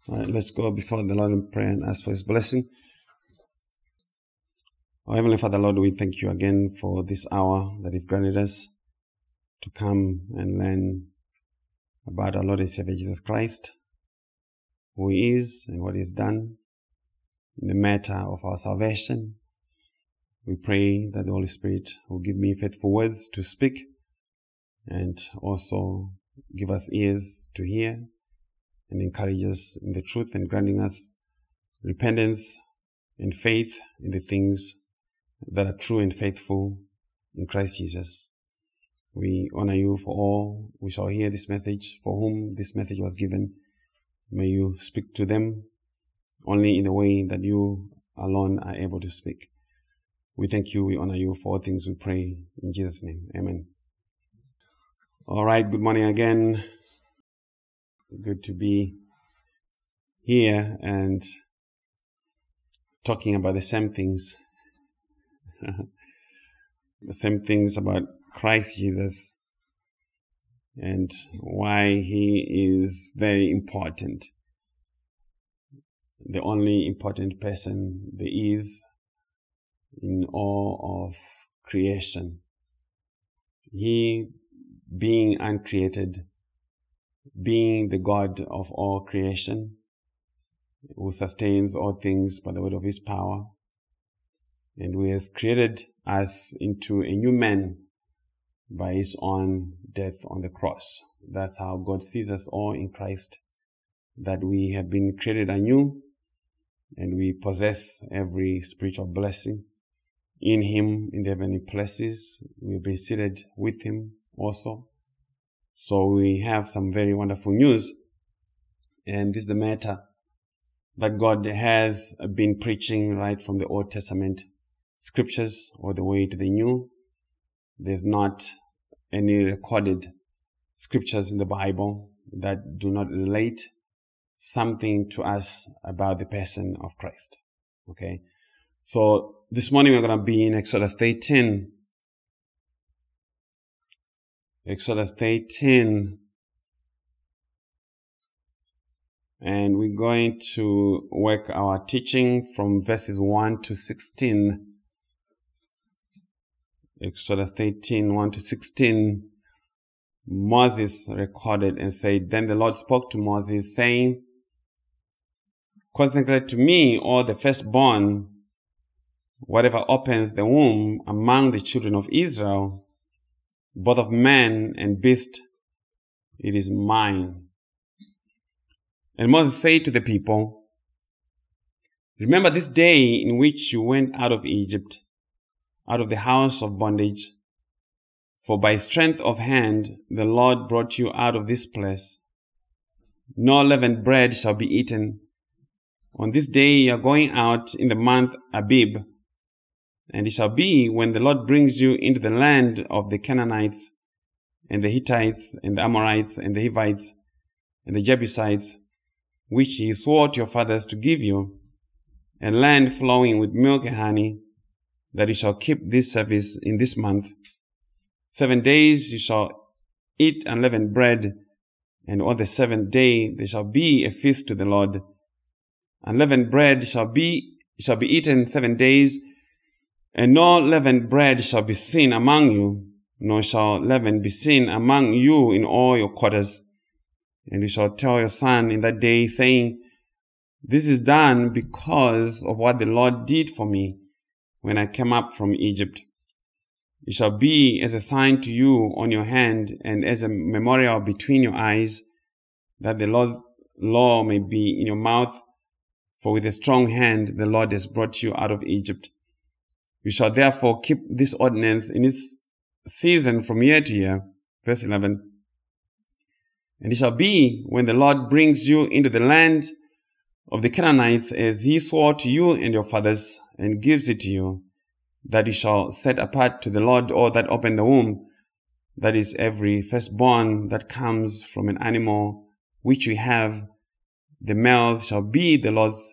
All right, let's go before the Lord in prayer and ask for His blessing. Our Heavenly Father, Lord, we thank you again for this hour that you've granted us to come and learn about our Lord and Savior Jesus Christ, who He is and what He has done in the matter of our salvation. We pray that the Holy Spirit will give me faithful words to speak and also give us ears to hear and encourage us in the truth and granting us repentance and faith in the things that are true and faithful in Christ Jesus. We honor you for all we shall hear this message, for whom this message was given. May you speak to them only in the way that you alone are able to speak. We thank you, we honor you for all things we pray in Jesus' name. Amen. All right, good morning again. Good to be here and talking about the same things. The same things about Christ Jesus and why He is very important. The only important person there is in all of creation. He, being uncreated, being the God of all creation, who sustains all things by the word of His power, and who has created us into a new man by His own death on the cross. That's how God sees us all in Christ, that we have been created anew and we possess every spiritual blessing in Him in the heavenly places. We've been seated with Him also. So we have some very wonderful news. And this is the matter that God has been preaching right from the Old Testament scriptures all the way to the New. There's not any recorded scriptures in the Bible that do not relate something to us about the person of Christ. Okay. So this morning we're going to be in Exodus 13. Exodus 13. And we're going to work our teaching from verses 1 to 16. Exodus 13, 1 to 16. Moses recorded and said, "Then the Lord spoke to Moses, saying, Consecrate to me all the firstborn, whatever opens the womb among the children of Israel, both of man and beast, it is mine." And Moses said to the people, "Remember this day in which you went out of Egypt, out of the house of bondage. For by strength of hand the Lord brought you out of this place. No leavened bread shall be eaten. On this day you are going out in the month Abib. And it shall be when the Lord brings you into the land of the Canaanites, and the Hittites, and the Amorites, and the Hivites, and the Jebusites, which He swore to your fathers to give you, a land flowing with milk and honey, that you shall keep this service in this month. 7 days you shall eat unleavened bread, and on the seventh day there shall be a feast to the Lord. Unleavened bread shall be eaten 7 days, and no leavened bread shall be seen among you, nor shall leaven be seen among you in all your quarters. And you shall tell your son in that day, saying, This is done because of what the Lord did for me when I came up from Egypt. It shall be as a sign to you on your hand and as a memorial between your eyes, that the Lord's law may be in your mouth. For with a strong hand the Lord has brought you out of Egypt. You shall therefore keep this ordinance in its season from year to year." Verse 11. "And it shall be when the Lord brings you into the land of the Canaanites, as He swore to you and your fathers, and gives it to you, that you shall set apart to the Lord all that open the womb, that is, every firstborn that comes from an animal which you have. The males shall be the Lord's.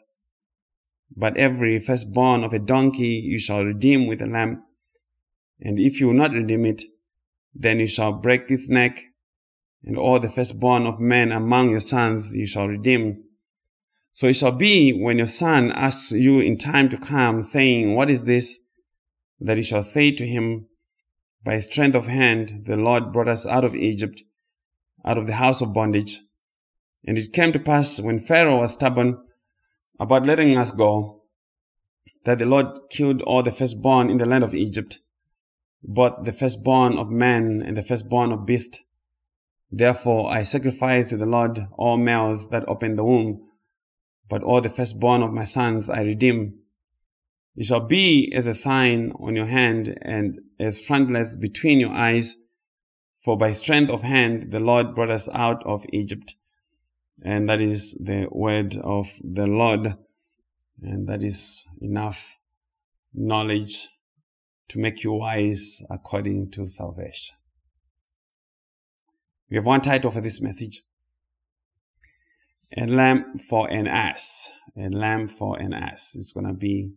But every firstborn of a donkey you shall redeem with a lamb. And if you will not redeem it, then you shall break its neck. And all the firstborn of men among your sons you shall redeem. So it shall be when your son asks you in time to come, saying, what is this? That you shall say to him, by strength of hand, the Lord brought us out of Egypt, out of the house of bondage. And it came to pass when Pharaoh was stubborn about letting us go, that the Lord killed all the firstborn in the land of Egypt, both the firstborn of man and the firstborn of beast. Therefore I sacrifice to the Lord all males that open the womb, but all the firstborn of my sons I redeem. It shall be as a sign on your hand and as frontlets between your eyes, for by strength of hand the Lord brought us out of Egypt. And that is the word of the Lord. And that is enough knowledge to make you wise according to salvation. We have one title for this message: A Lamb for an Ass. A Lamb for an Ass. It's going to be,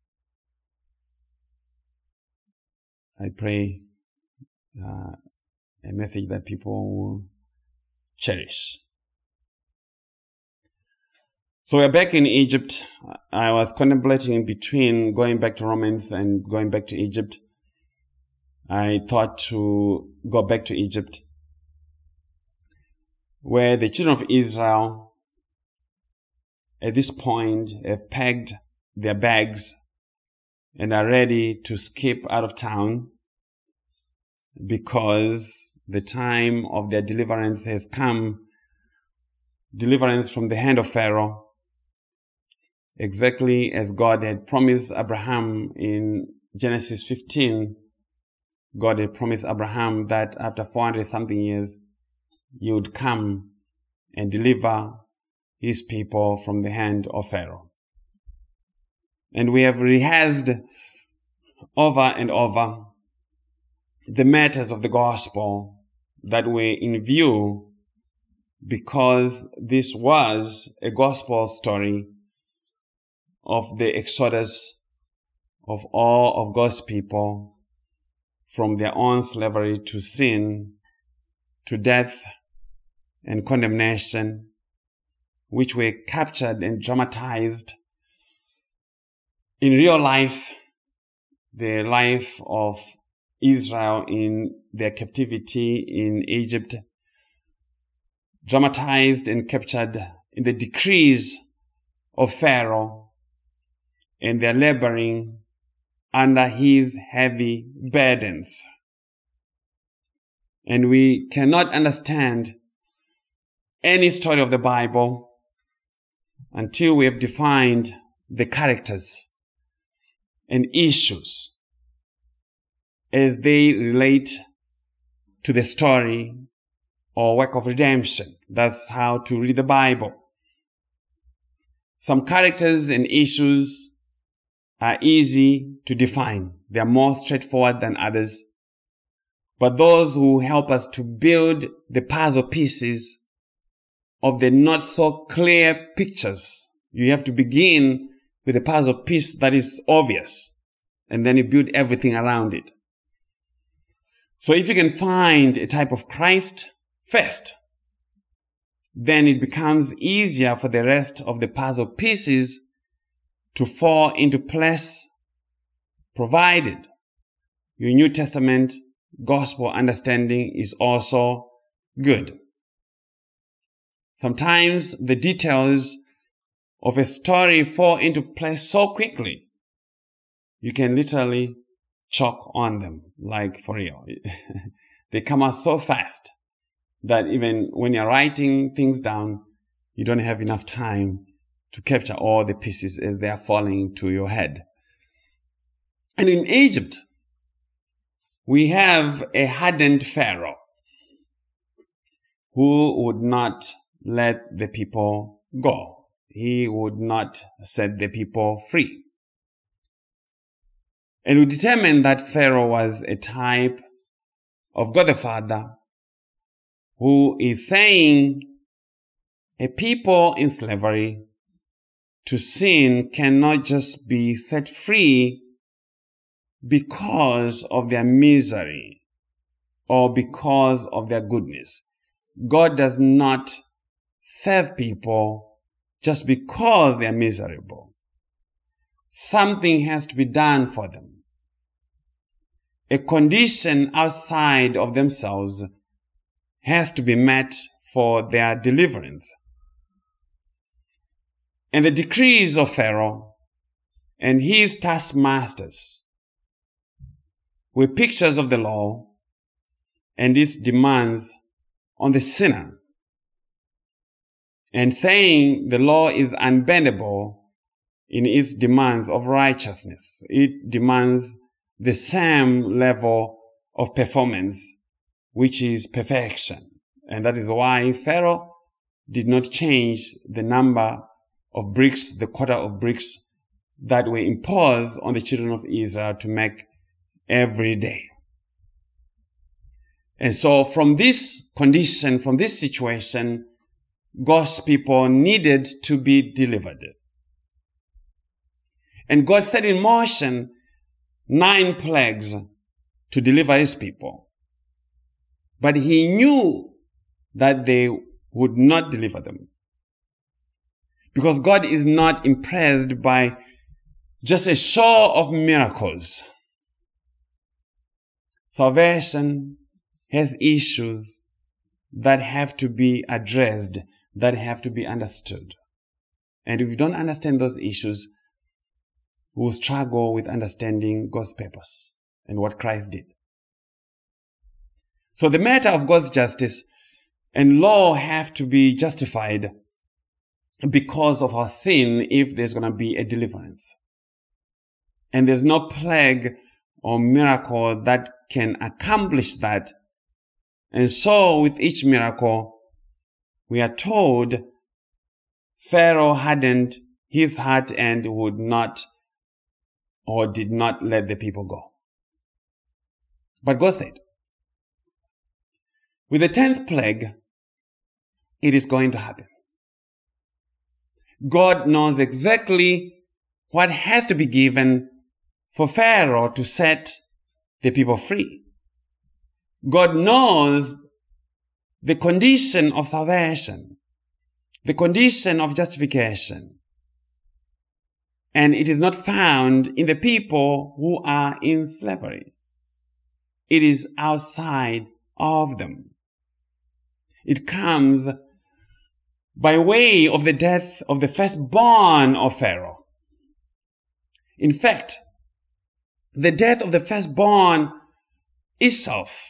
I pray, a message that people will cherish. So we're back in Egypt. I was contemplating between going back to Romans and going back to Egypt. I thought to go back to Egypt, where the children of Israel at this point have packed their bags and are ready to skip out of town because the time of their deliverance has come. Deliverance from the hand of Pharaoh, exactly as God had promised Abraham in Genesis 15. God had promised Abraham that after 400-something years, he would come and deliver his people from the hand of Pharaoh. And we have rehearsed over and over the matters of the gospel that were in view, because this was a gospel story of the exodus of all of God's people from their own slavery to sin, to death and condemnation, which were captured and dramatized in real life, the life of Israel in their captivity in Egypt, dramatized and captured in the decrees of Pharaoh and their laboring under his heavy burdens. And we cannot understand any story of the Bible until we have defined the characters and issues as they relate to the story or work of redemption. That's how to read the Bible. Some characters and issues are easy to define. They are more straightforward than others. But those who help us to build the puzzle pieces of the not so clear pictures, you have to begin with a puzzle piece that is obvious, and then you build everything around it. So if you can find a type of Christ first, then it becomes easier for the rest of the puzzle pieces to fall into place, provided your New Testament gospel understanding is also good. Sometimes the details of a story fall into place so quickly, you can literally choke on them, like for real. They come out so fast that even when you're writing things down, you don't have enough time to capture all the pieces as they are falling to your head. And in Egypt, we have a hardened Pharaoh who would not let the people go. He would not set the people free. And we determined that Pharaoh was a type of God the Father, who is saying a people in slavery to sin cannot just be set free because of their misery or because of their goodness. God does not save people just because they are miserable. Something has to be done for them. A condition outside of themselves has to be met for their deliverance. And the decrees of Pharaoh and his taskmasters were pictures of the law and its demands on the sinner, and saying the law is unbendable in its demands of righteousness. It demands the same level of performance, which is perfection. And that is why Pharaoh did not change the number of bricks, the quota of bricks that were imposed on the children of Israel to make every day. And so from this condition, from this situation, God's people needed to be delivered. And God set in motion 9 plagues to deliver his people. But he knew that they would not deliver them. Because God is not impressed by just a show of miracles. Salvation has issues that have to be addressed, that have to be understood. And if we don't understand those issues, we'll struggle with understanding God's purpose and what Christ did. So the matter of God's justice and law have to be justified because of our sin if there's going to be a deliverance. And there's no plague or miracle that can accomplish that. And so with each miracle, we are told Pharaoh hardened his heart and would not or did not let the people go. But God said, with the 10th plague, it is going to happen. God knows exactly what has to be given for Pharaoh to set the people free. God knows the condition of salvation, the condition of justification. And it is not found in the people who are in slavery. It is outside of them. It comes by way of the death of the firstborn of Pharaoh. In fact, the death of the firstborn itself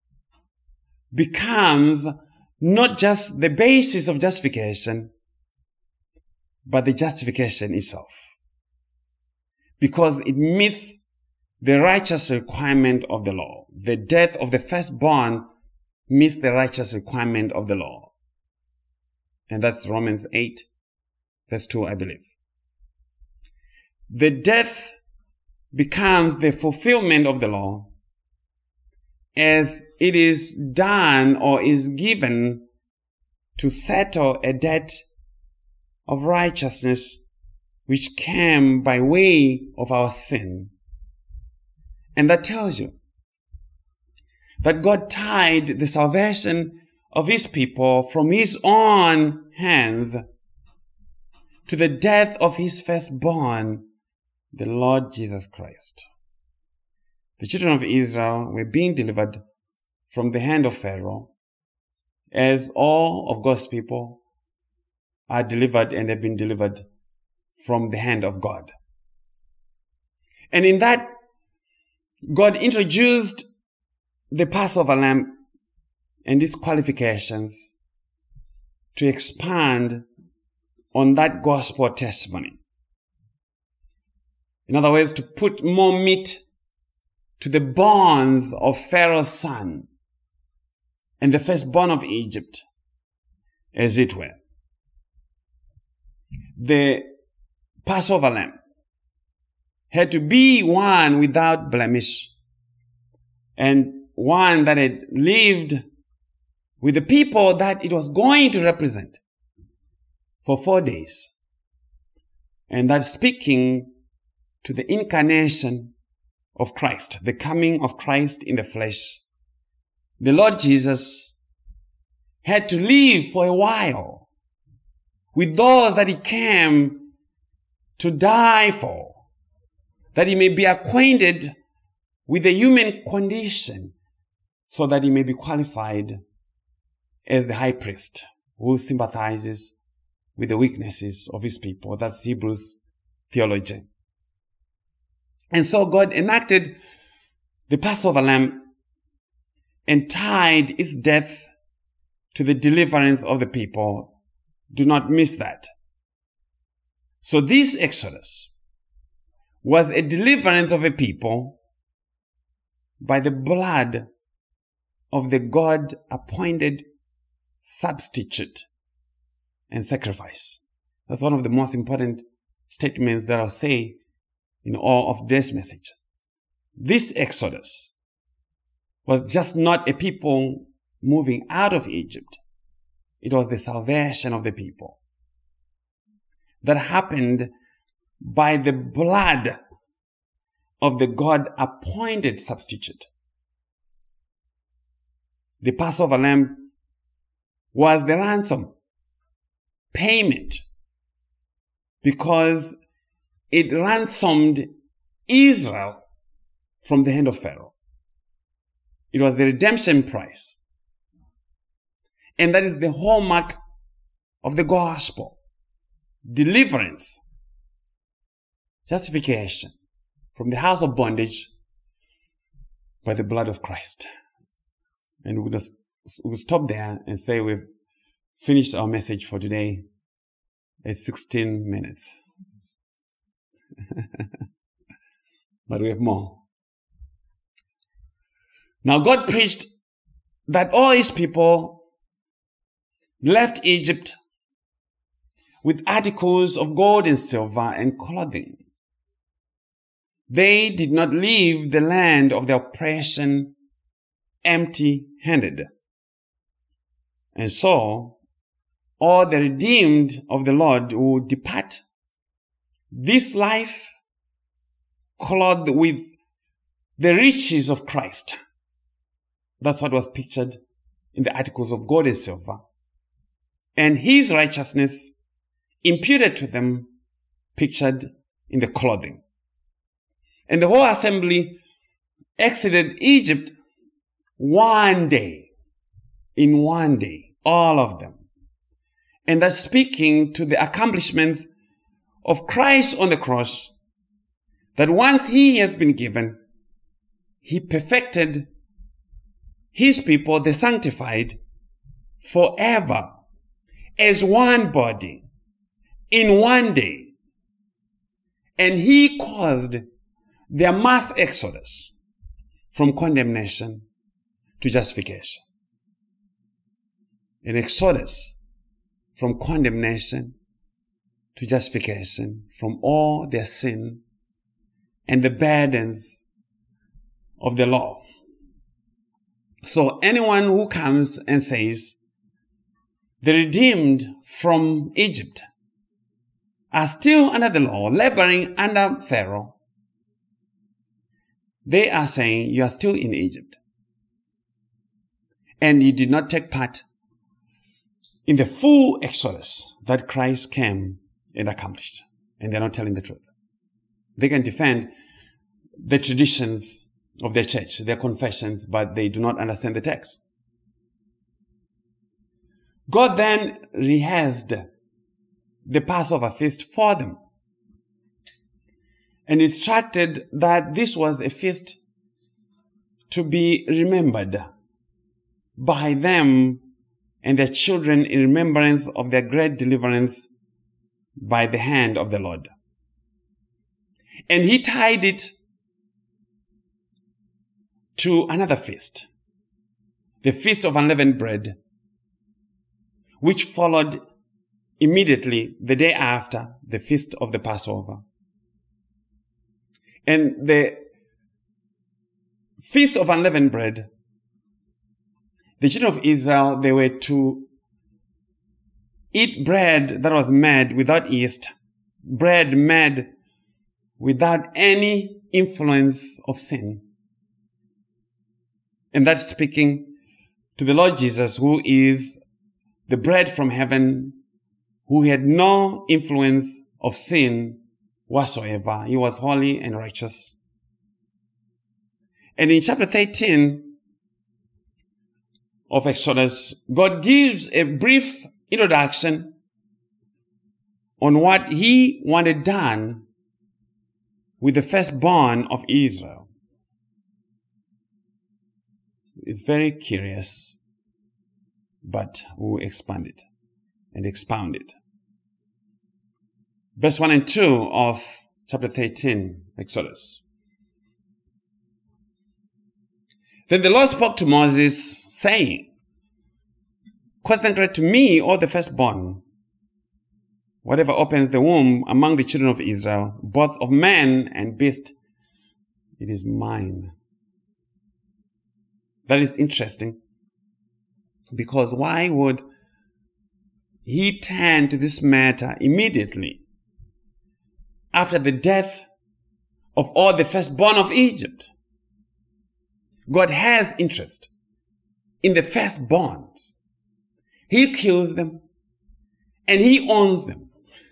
becomes not just the basis of justification, but the justification itself. Because it meets the righteous requirement of the law. The death of the firstborn meets the righteous requirement of the law. And that's Romans 8, verse 2, I believe. The death becomes the fulfillment of the law as it is done or is given to settle a debt of righteousness which came by way of our sin. And that tells you that God tied the salvation of his people from his own hands to the death of his firstborn, the Lord Jesus Christ. The children of Israel were being delivered from the hand of Pharaoh, as all of God's people are delivered and have been delivered from the hand of God. And in that, God introduced the Passover lamb and its qualifications to expand on that gospel testimony. In other words, to put more meat to the bones of Pharaoh's son and the firstborn of Egypt, as it were. The Passover lamb had to be one without blemish and one that had lived with the people that it was going to represent for 4 days. And that's speaking to the incarnation of Christ, the coming of Christ in the flesh. The Lord Jesus had to live for a while with those that he came to die for, that he may be acquainted with the human condition, so that he may be qualified as the high priest who sympathizes with the weaknesses of his people. That's Hebrews theology. And so God enacted the Passover lamb and tied its death to the deliverance of the people. Do not miss that. So this Exodus was a deliverance of a people by the blood of the God-appointed substitute and sacrifice. That's one of the most important statements that I'll say in all of this message. This Exodus was just not a people moving out of Egypt. It was the salvation of the people that happened by the blood of the God-appointed substitute. The Passover lamb was the ransom payment because it ransomed Israel from the hand of Pharaoh. It was the redemption price. And that is the hallmark of the gospel. Deliverance, justification from the house of bondage by the blood of Christ. And we'll stop there and say we've finished our message for today. It's 16 minutes. But we have more. Now God preached that all his people left Egypt with articles of gold and silver and clothing. They did not leave the land of their oppression empty-handed. And so, all the redeemed of the Lord would depart this life clothed with the riches of Christ. That's what was pictured in the articles of gold and silver. And his righteousness imputed to them, pictured in the clothing. And the whole assembly exited Egypt one day. In one day. All of them. And that's speaking to the accomplishments of Christ on the cross, that once he has been given, he perfected his people, the sanctified, forever, as one body, in one day. And he caused their mass exodus from condemnation to justification. An exodus from condemnation to justification from all their sin and the burdens of the law. So anyone who comes and says, the redeemed from Egypt are still under the law, laboring under Pharaoh, they are saying you are still in Egypt. And you did not take part in the full exodus that Christ came and accomplished. And they're not telling the truth. They can defend the traditions of their church, their confessions, but they do not understand the text. God then rehearsed the Passover feast for them and instructed that this was a feast to be remembered by them and their children in remembrance of their great deliverance by the hand of the Lord. And he tied it to another feast, the Feast of Unleavened Bread, which followed immediately the day after the Feast of the Passover. And the Feast of Unleavened Bread, the children of Israel, they were to eat bread that was made without yeast, bread made without any influence of sin. And that's speaking to the Lord Jesus, who is the bread from heaven, who had no influence of sin whatsoever. He was holy and righteous. And in chapter 13 of Exodus, God gives a brief introduction on what he wanted done with the firstborn of Israel. It's very curious, but we'll expand it and expound it. Verse 1 and 2 of chapter 13, Exodus. Then the Lord spoke to Moses, saying, consecrate to me all the firstborn, whatever opens the womb among the children of Israel, both of man and beast, it is mine. That is interesting, because why would he turn to this matter immediately after the death of all the firstborn of Egypt? God has interest in the firstborns. He kills them and he owns them.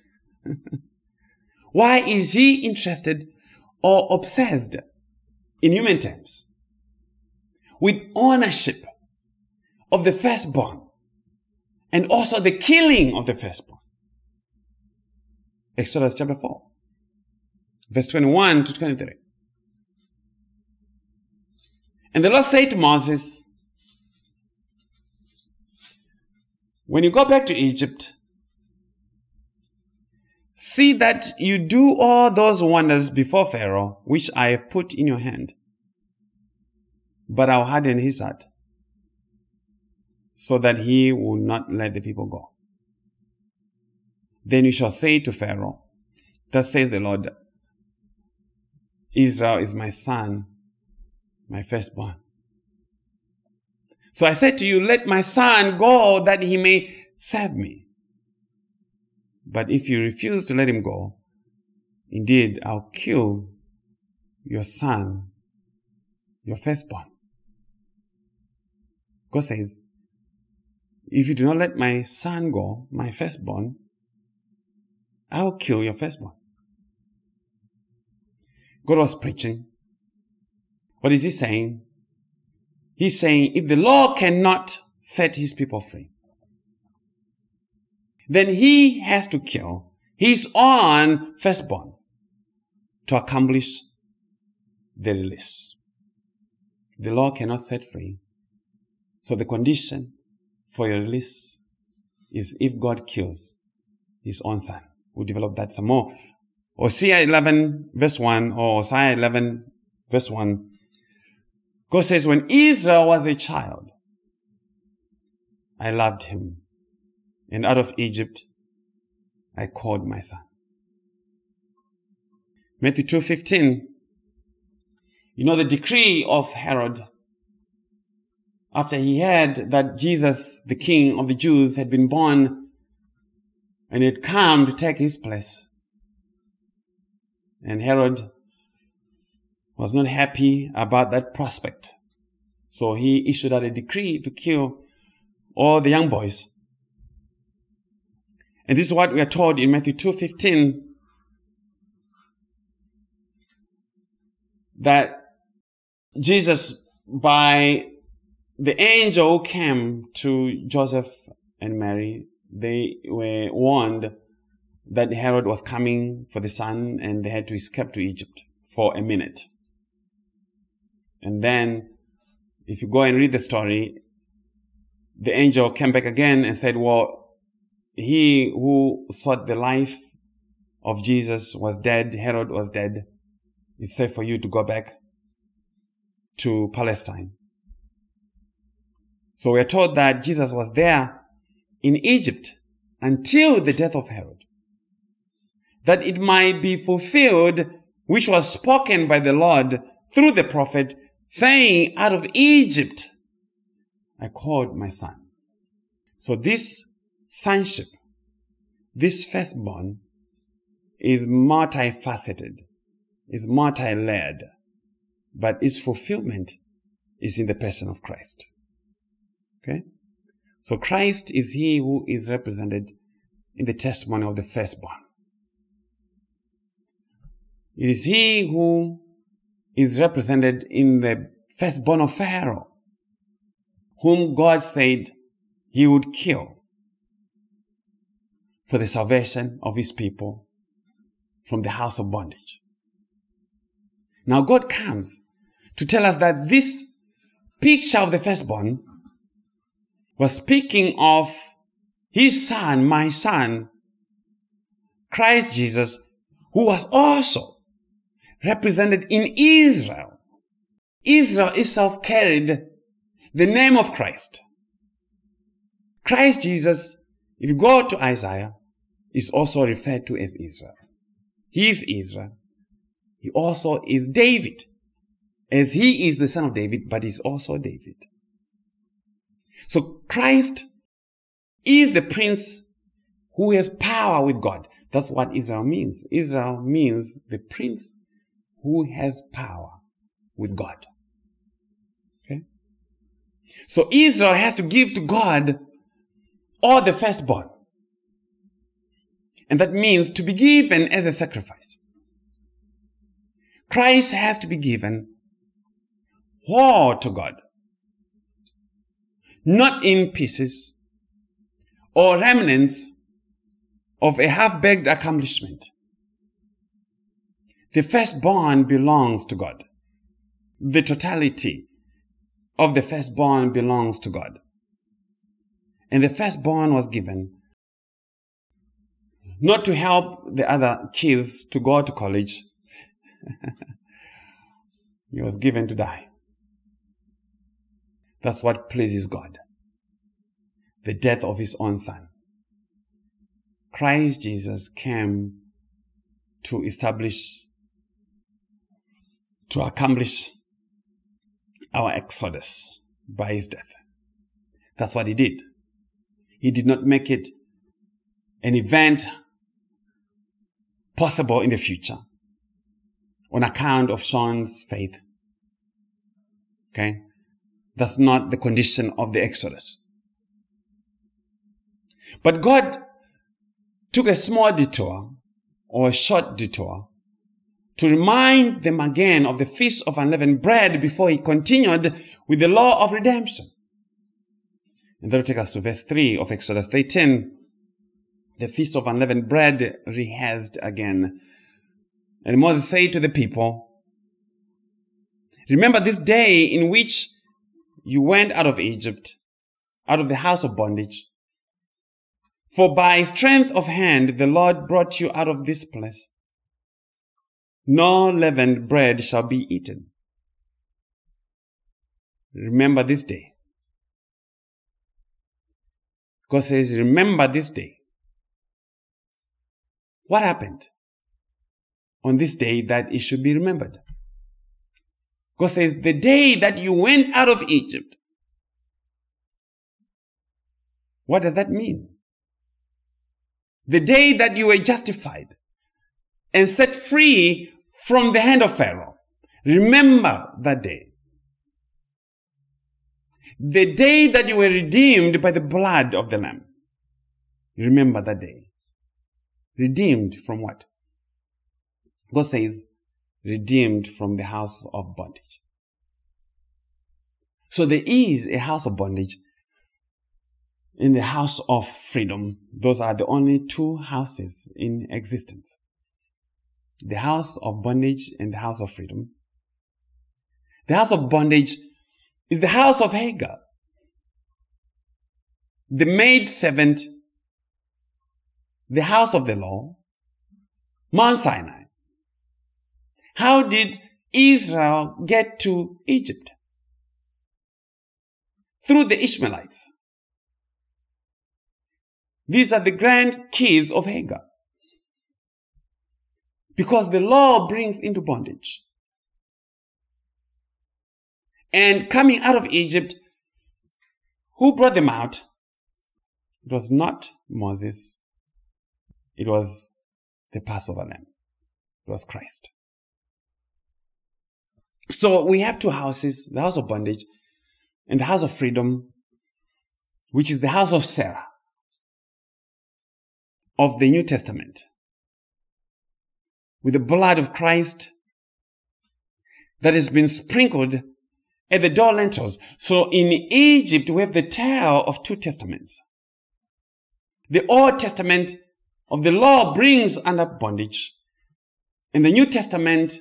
Why is he interested or obsessed in human terms with ownership of the firstborn and also the killing of the firstborn? Exodus chapter 4, verse 21 to 23. And the Lord said to Moses, when you go back to Egypt, see that you do all those wonders before Pharaoh, which I have put in your hand. But I'll harden his heart, so that he will not let the people go. Then you shall say to Pharaoh, thus says the Lord, Israel is my son, my firstborn. So I said to you, let my son go that he may serve me. But if you refuse to let him go, indeed, I'll kill your son, your firstborn. God says, if you do not let my son go, my firstborn, I'll kill your firstborn. God was preaching. What is he saying? He's saying, if the law cannot set his people free, then he has to kill his own firstborn to accomplish the release. The law cannot set free. So the condition for your release is if God kills his own son. We'll develop that some more. Hosea 11 verse 1 or Hosea 11 verse 1. God says, when Israel was a child, I loved him. And out of Egypt, I called my son. Matthew 2:15. You know the decree of Herod, after he heard that Jesus, the King of the Jews, had been born and had come to take his place. And Herod was not happy about that prospect. So he issued out a decree to kill all the young boys. And this is what we are told in Matthew 2:15, that Jesus, by the angel who came to Joseph and Mary, they were warned that Herod was coming for the son and they had to escape to Egypt for a minute. And then, if you go and read the story, the angel came back again and said, well, he who sought the life of Jesus was dead. Herod was dead. It's safe for you to go back to Palestine. So we are told that Jesus was there in Egypt until the death of Herod, that it might be fulfilled which was spoken by the Lord through the prophet, saying, out of Egypt I called my son. So this sonship, this firstborn, is multifaceted, is multi-layered, but its fulfillment is in the person of Christ. Okay? So Christ is he who is represented in the testimony of the firstborn. It is he who is represented in the firstborn of Pharaoh, whom God said he would kill for the salvation of his people from the house of bondage. Now God comes to tell us that this picture of the firstborn was speaking of his son, my son, Christ Jesus, who was also represented in Israel. Israel itself carried the name of Christ. Christ Jesus, if you go to Isaiah, is also referred to as Israel. He is Israel. He also is David, as he is the son of David, but he's also David. So Christ is the prince who has power with God. That's what Israel means. Israel means the prince who has power with God. Okay? So Israel has to give to God all the firstborn. And that means to be given as a sacrifice. Christ has to be given whole to God, not in pieces or remnants of a half-baked accomplishment. The firstborn belongs to God. The totality of the firstborn belongs to God. And the firstborn was given not to help the other kids to go to college. He was given to die. That's what pleases God. The death of his own son. Christ Jesus came to accomplish our exodus by his death. That's what he did. He did not make it an event possible in the future on account of Sean's faith. Okay? That's not the condition of the Exodus. But God took a small detour, or a short detour, to remind them again of the Feast of Unleavened Bread before he continued with the law of redemption. And that will take us to verse 3 of Exodus 13. The Feast of Unleavened Bread rehearsed again. And Moses said to the people, "Remember this day in which you went out of Egypt, out of the house of bondage. For by strength of hand the Lord brought you out of this place. No leavened bread shall be eaten. Remember this day." God says, remember this day. What happened on this day that it should be remembered? God says, the day that you went out of Egypt. What does that mean? The day that you were justified and set free from the hand of Pharaoh. Remember that day. The day that you were redeemed by the blood of the Lamb. Remember that day. Redeemed from what? God says, redeemed from the house of bondage. So there is a house of bondage in the house of freedom. Those are the only two houses in existence. The house of bondage and the house of freedom. The house of bondage is the house of Hagar, the maid servant, the house of the law, Mount Sinai. How did Israel get to Egypt? Through the Ishmaelites. These are the grandkids of Hagar. Because the law brings into bondage. And coming out of Egypt, who brought them out? It was not Moses. It was the Passover lamb. It was Christ. So we have two houses, the house of bondage and the house of freedom, which is the house of Sarah. of the New Testament, with the blood of Christ that has been sprinkled at the door lintels. So in Egypt, we have the tale of two testaments. The Old Testament of the law brings under bondage, and the New Testament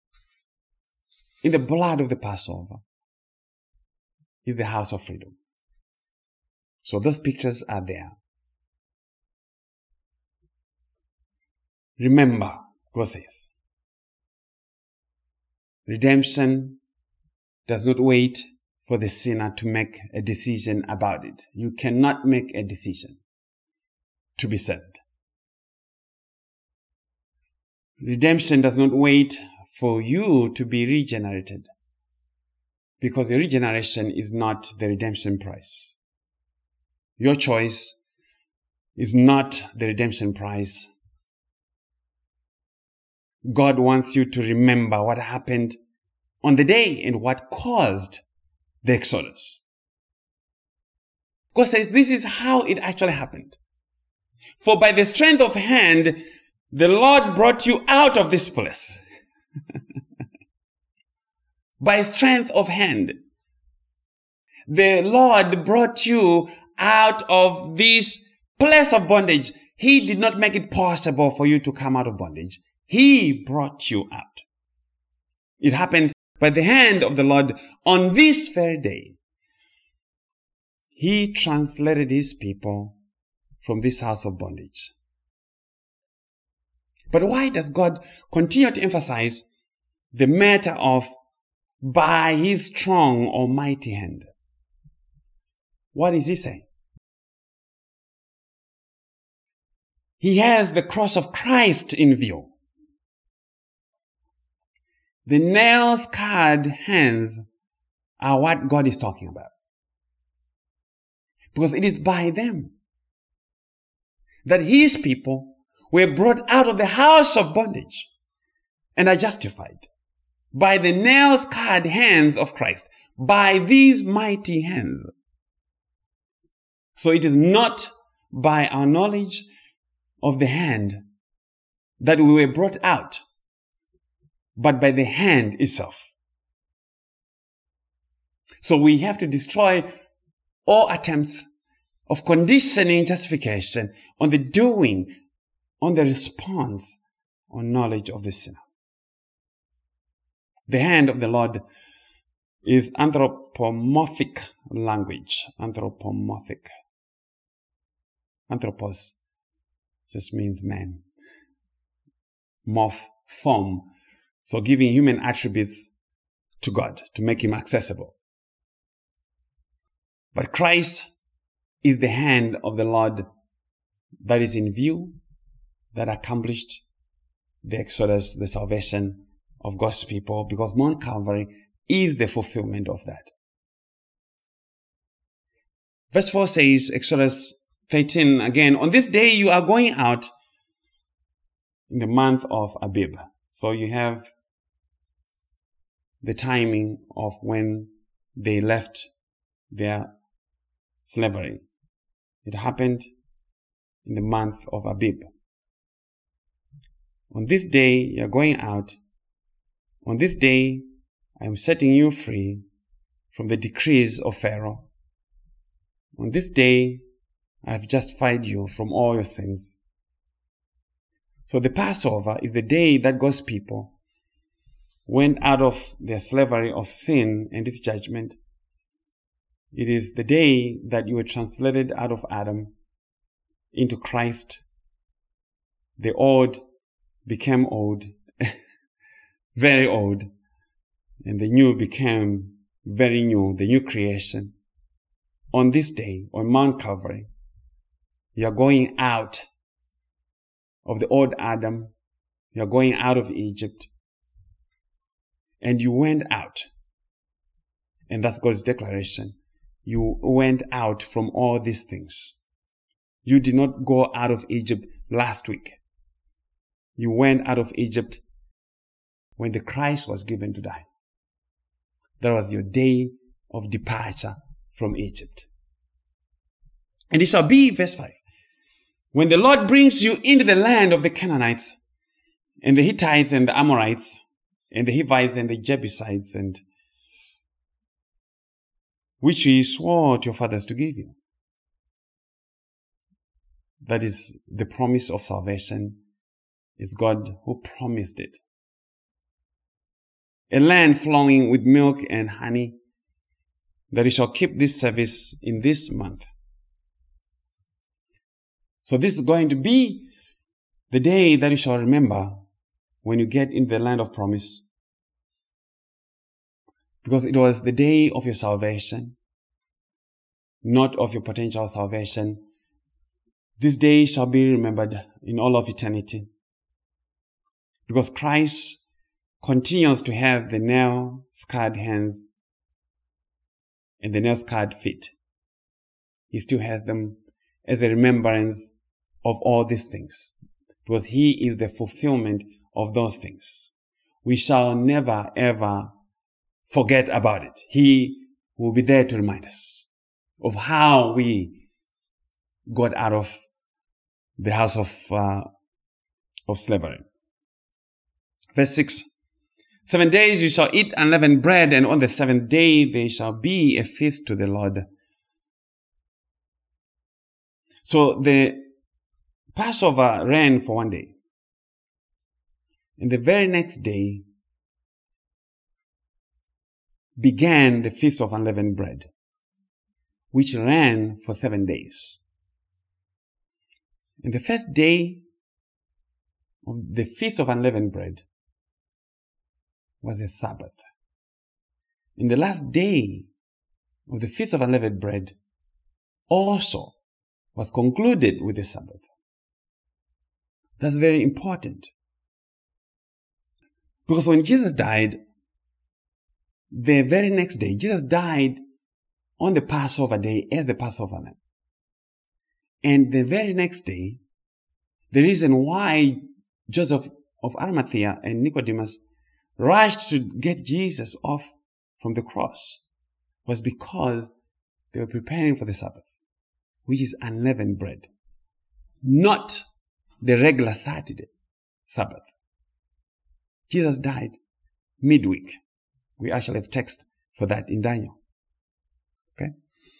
in the blood of the Passover is the house of freedom. So those pictures are there. Remember, God says, redemption does not wait for the sinner to make a decision about it. You cannot make a decision to be saved. Redemption does not wait for you to be regenerated, because the regeneration is not the redemption price. Your choice is not the redemption price. God wants you to remember what happened on the day and what caused the Exodus. God says this is how it actually happened. For by the strength of hand, the Lord brought you out of this place. By strength of hand, the Lord brought you out of this place of bondage. He did not make it possible for you to come out of bondage. He brought you out. It happened by the hand of the Lord on this very day. He translated his people from this house of bondage. But why does God continue to emphasize the matter of by his strong or mighty hand? What is he saying? He has the cross of Christ in view. The nail-scarred hands are what God is talking about. Because it is by them that his people were brought out of the house of bondage and are justified. By the nail-scarred hands of Christ. By these mighty hands. So it is not by our knowledge of the hand that we were brought out, but by the hand itself. So we have to destroy all attempts of conditioning justification on the doing, on the response, on knowledge of the sinner. The hand of the Lord is anthropomorphic language. Anthropomorphic. Anthropos just means man. Morph, form. So giving human attributes to God to make him accessible. But Christ is the hand of the Lord that is in view, that accomplished the Exodus, the salvation of God's people, because Mount Calvary is the fulfillment of that. Verse 4 says, Exodus 13 again, on this day you are going out in the month of Abib. So you have the timing of when they left their slavery. It happened in the month of Abib. On this day you are going out. On this day I am setting you free from the decrees of Pharaoh. On this day I have justified you from all your sins. So the Passover is the day that God's people went out of their slavery of sin and its judgment. It is the day that you were translated out of Adam into Christ. The old became old, very old, and the new became very new, the new creation. On this day, on Mount Calvary, you are going out of the old Adam. You are going out of Egypt. And you went out. And that's God's declaration. You went out from all these things. You did not go out of Egypt last week. You went out of Egypt when the Christ was given to die. That was your day of departure from Egypt. And it shall be, verse 5, When the Lord brings you into the land of the Canaanites and the Hittites and the Amorites and the Hivites and the Jebusites, and which He swore to your fathers to give you. That is the promise of salvation. It's God who promised it. A land flowing with milk and honey, that you shall keep this service in this month. So this is going to be the day that you shall remember when you get into the land of promise. Because it was the day of your salvation, not of your potential salvation. This day shall be remembered in all of eternity. Because Christ continues to have the nail-scarred hands and the nail-scarred feet. He still has them as a remembrance of all these things. Because He is the fulfillment of those things. We shall never, ever forget about it. He will be there to remind us of how we got out of the house of slavery. Verse 6. 7 days you shall eat unleavened bread, and on the seventh day there shall be a feast to the Lord. So the Passover ran for 1 day. And the very next day began the Feast of Unleavened Bread, which ran for 7 days. And the first day of the Feast of Unleavened Bread was a Sabbath. And the last day of the Feast of Unleavened Bread also was concluded with the Sabbath. That's very important. Because when Jesus died, the very next day, Jesus died on the Passover day as a Passover lamb. And the very next day, the reason why Joseph of Arimathea and Nicodemus rushed to get Jesus off from the cross was because they were preparing for the Sabbath, which is unleavened bread, not the regular Saturday Sabbath. Jesus died midweek. We actually have text for that in Daniel. Okay?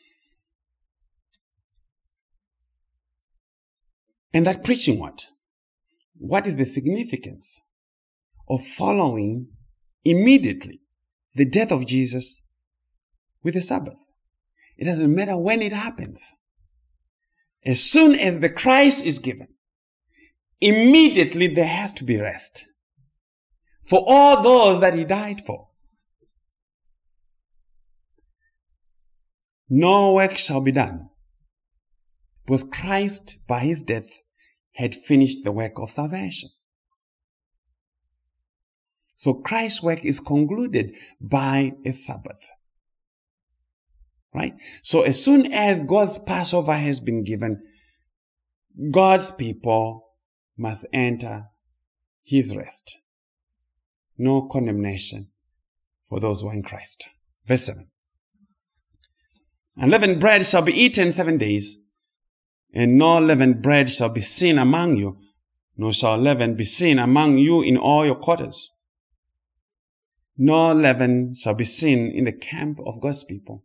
And that preaching what? What is the significance of following immediately the death of Jesus with the Sabbath? It doesn't matter when it happens. As soon as the Christ is given, immediately there has to be rest for all those that He died for. No work shall be done, because Christ, by His death, had finished the work of salvation. So Christ's work is concluded by a Sabbath. Right? So as soon as God's Passover has been given, God's people must enter His rest. No condemnation for those who are in Christ. Verse 7. Unleavened bread shall be eaten 7 days, and no leavened bread shall be seen among you, nor shall leaven be seen among you in all your quarters. No leaven shall be seen in the camp of God's people.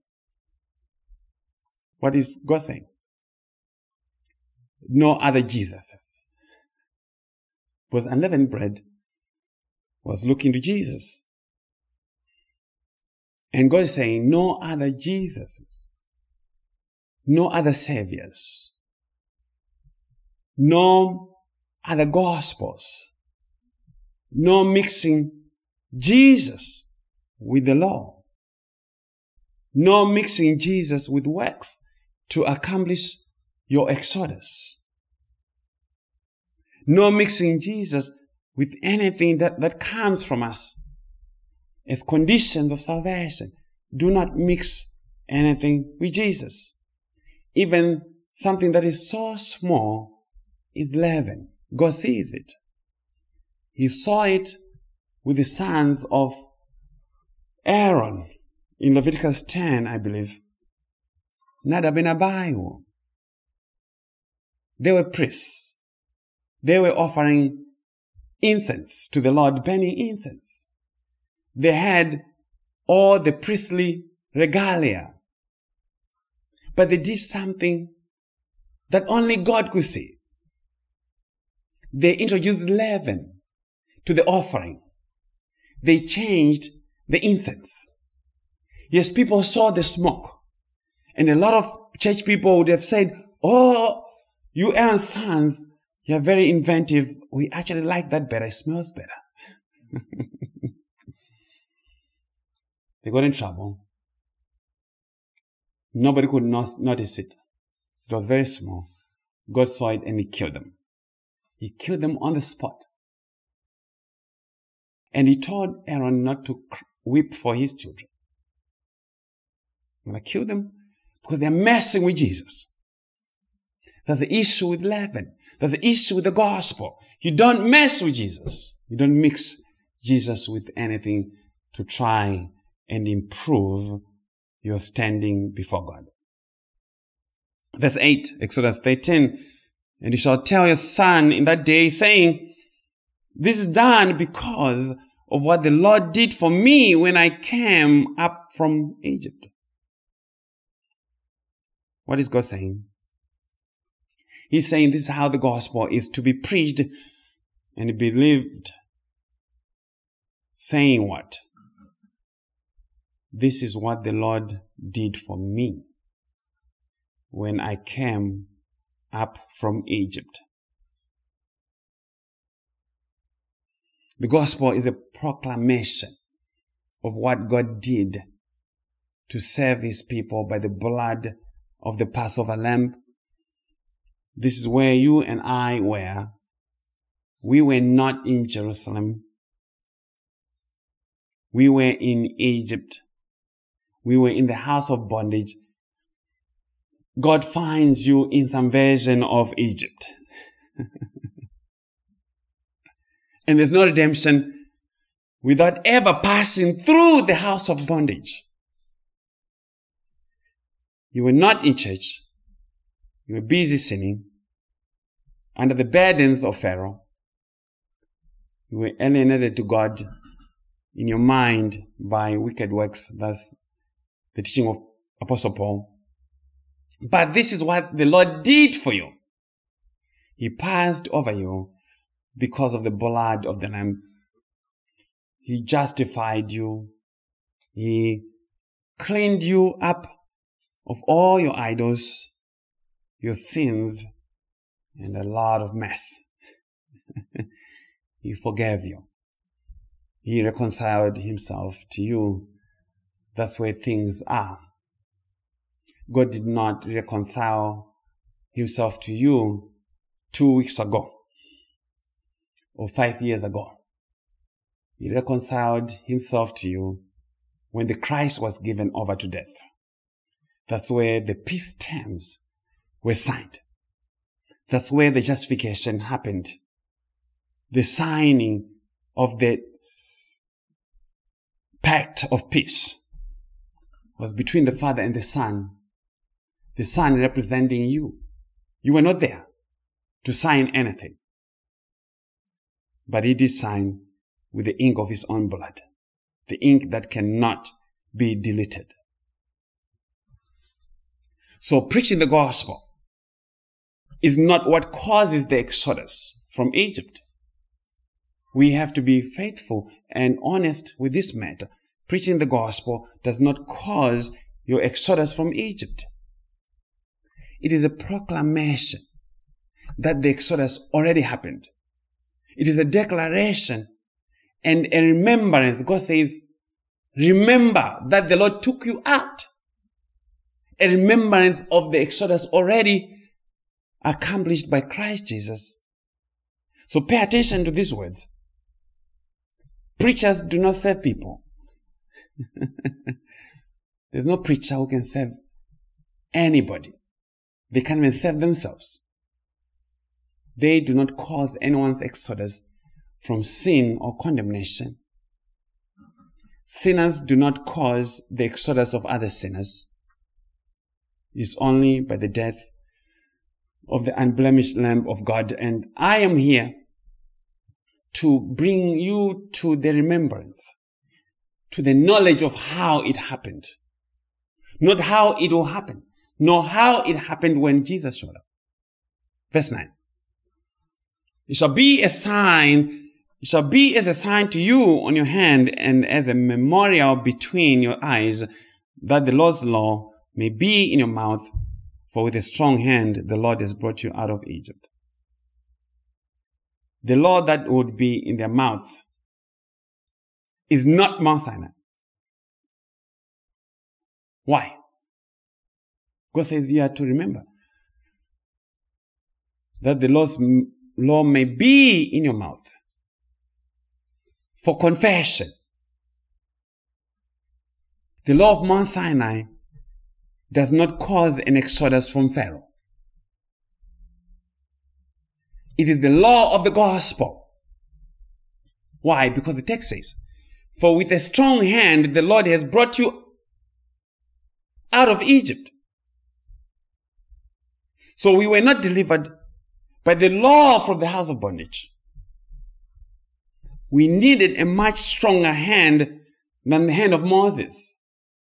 What is God saying? No other Jesuses. Because unleavened bread was looking to Jesus. And God is saying no other Jesuses. No other saviors. No other gospels. No mixing Jesus with the law. No mixing Jesus with works to accomplish your exodus. No mixing Jesus with anything that comes from us as conditions of salvation. Do not mix anything with Jesus. Even something that is so small is leaven. God sees it. He saw it with the sons of Aaron in Leviticus 10, I believe. Nadab and Abihu. They were priests. They were offering incense to the Lord, burning incense. They had all the priestly regalia. But they did something that only God could see. They introduced leaven to the offering. They changed the incense. Yes, people saw the smoke. And a lot of church people would have said, "Oh, you Aaron's sons, you're very inventive. We actually like that better. It smells better." They got in trouble. Nobody could notice it. It was very small. God saw it and He killed them. He killed them on the spot. And He told Aaron not to weep for his children. I'm going to kill them because they're messing with Jesus. That's the issue with leaven. That's the issue with the gospel. You don't mess with Jesus. You don't mix Jesus with anything to try and improve your standing before God. Verse 8, Exodus 13. "And you shall tell your son in that day, saying, this is done because of what the Lord did for me when I came up from Egypt." What is God saying? He's saying this is how the gospel is to be preached and believed. Saying what? This is what the Lord did for me when I came up from Egypt. The gospel is a proclamation of what God did to save His people by the blood of the Passover lamb. This is where you and I were. We were not in Jerusalem. We were in Egypt. We were in the house of bondage. God finds you in some version of Egypt. And there's no redemption without ever passing through the house of bondage. You were not in church. You were busy sinning under the burdens of Pharaoh. You were alienated to God in your mind by wicked works. That's the teaching of Apostle Paul. But this is what the Lord did for you. He passed over you because of the blood of the Lamb. He justified you. He cleaned you up of all your idols, your sins, and a lot of mess. He forgave you. He reconciled Himself to you. That's where things are. God did not reconcile Himself to you 2 weeks ago or 5 years ago. He reconciled Himself to you when the Christ was given over to death. That's where the peace terms were signed. That's where the justification happened. The signing of the pact of peace was between the Father and the Son representing you. You were not there to sign anything. But He did sign with the ink of His own blood, the ink that cannot be deleted. So preaching the gospel is not what causes the exodus from Egypt. We have to be faithful and honest with this matter. Preaching the gospel does not cause your exodus from Egypt. It is a proclamation that the exodus already happened. It is a declaration and a remembrance. God says, remember that the Lord took you out. A remembrance of the exodus already accomplished by Christ Jesus. So pay attention to these words. Preachers do not save people. There's no preacher who can save anybody. They can't even save themselves. They do not cause anyone's exodus from sin or condemnation. Sinners do not cause the exodus of other sinners. It's only by the death of the unblemished Lamb of God. And I am here to bring you to the remembrance, to the knowledge of how it happened. Not how it will happen, nor how it happened when Jesus showed up. Verse 9. It shall be as a sign to you on your hand and as a memorial between your eyes, that the Lord's law may be in your mouth, for with a strong hand the Lord has brought you out of Egypt. The law that would be in their mouth is not Mount Sinai. Why? God says you are to remember that the Lord's law may be in your mouth for confession. The law of Mount Sinai does not cause an exodus from Pharaoh. It is the law of the gospel. Why? Because the text says, for with a strong hand the Lord has brought you out of Egypt. So we were not delivered by the law from the house of bondage. We needed a much stronger hand than the hand of Moses.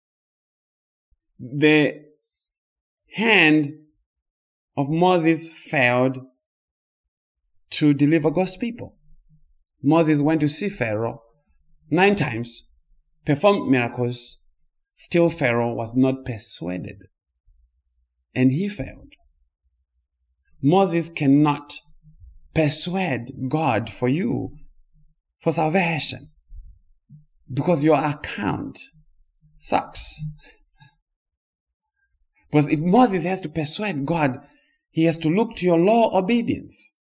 The hand of Moses failed to deliver God's people. Moses went to see Pharaoh 9 times, performed miracles. Still Pharaoh was not persuaded, and he failed. Moses cannot persuade God for you for salvation because your account sucks. Because if Moses has to persuade God, he has to look to your law obedience.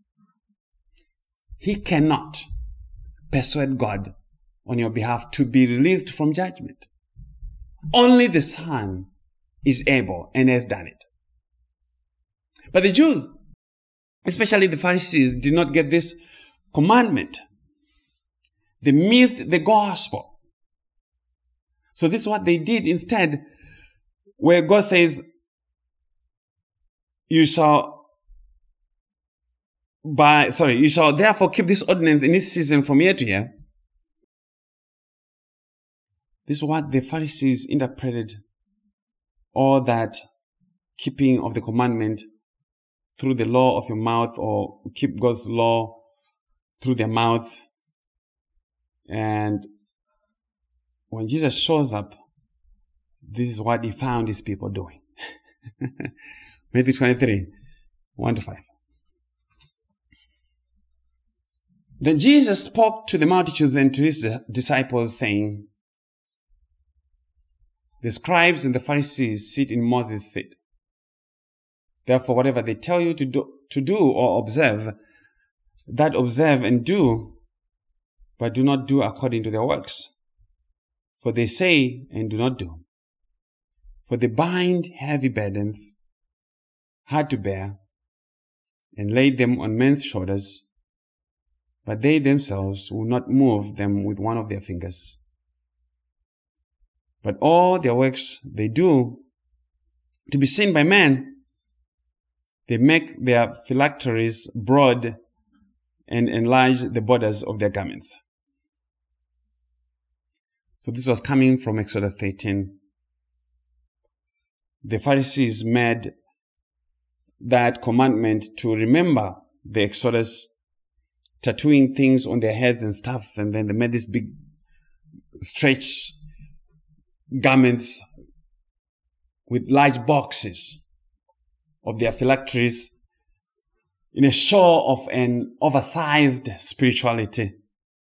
He cannot persuade God on your behalf to be released from judgment. Only the Son is able and has done it. But the Jews, especially the Pharisees, did not get this commandment. They missed the gospel. So this is what they did instead, where God says, you shall therefore keep this ordinance in this season from year to year. This is what the Pharisees interpreted, all that keeping of the commandment through the law of your mouth, or keep God's law through their mouth. And when Jesus shows up, this is what he found his people doing. Matthew 23, 1-5. Then Jesus spoke to the multitudes and to his disciples, saying, the scribes and the Pharisees sit in Moses' seat. Therefore, whatever they tell you to do or observe, that observe and do, but do not do according to their works. For they say and do not do. For they bind heavy burdens, hard to bear, and lay them on men's shoulders, but they themselves will not move them with one of their fingers. But all their works they do to be seen by men. They make their phylacteries broad and enlarge the borders of their garments. So this was coming from Exodus 13. The Pharisees made that commandment to remember the Exodus, tattooing things on their heads and stuff, and then they made these big stretch garments with large boxes of their phylacteries in a show of an oversized spirituality.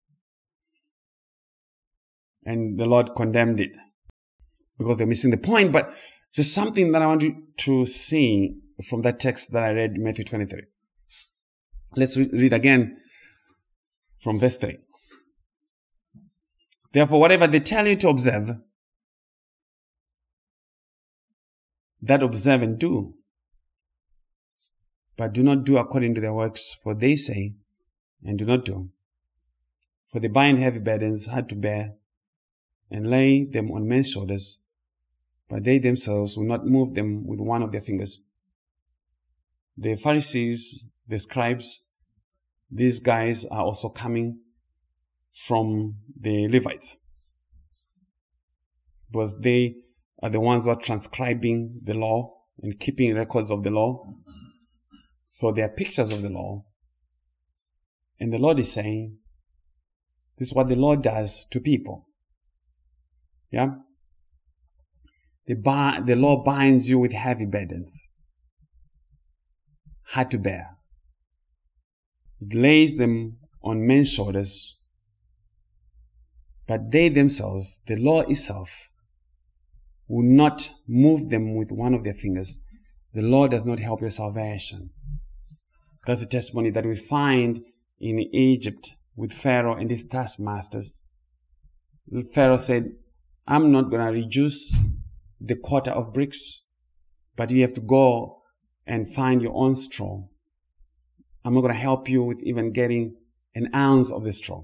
And the Lord condemned it because they're missing the point. But just something that I want you to see from that text that I read, Matthew 23. Let's read again from verse 3. Therefore, whatever they tell you to observe, that observe and do. But do not do according to their works, for they say and do not do. For they bind heavy burdens hard to bear and lay them on men's shoulders, but they themselves will not move them with one of their fingers. the Pharisees, the scribes, these guys are also coming from the Levites, because they are the ones who are transcribing the law and keeping records of the law. So they are pictures of the law. And the Lord is saying, this is what the Lord does to people. Yeah? The law binds you with heavy burdens, hard to bear. It lays them on men's shoulders, but they themselves, the law itself, will not move them with one of their fingers. The law does not help your salvation. That's the testimony that we find in Egypt with Pharaoh and his taskmasters. Pharaoh said, I'm not going to reduce the quota of bricks, but you have to go and find your own straw. I'm not going to help you with even getting an ounce of the straw.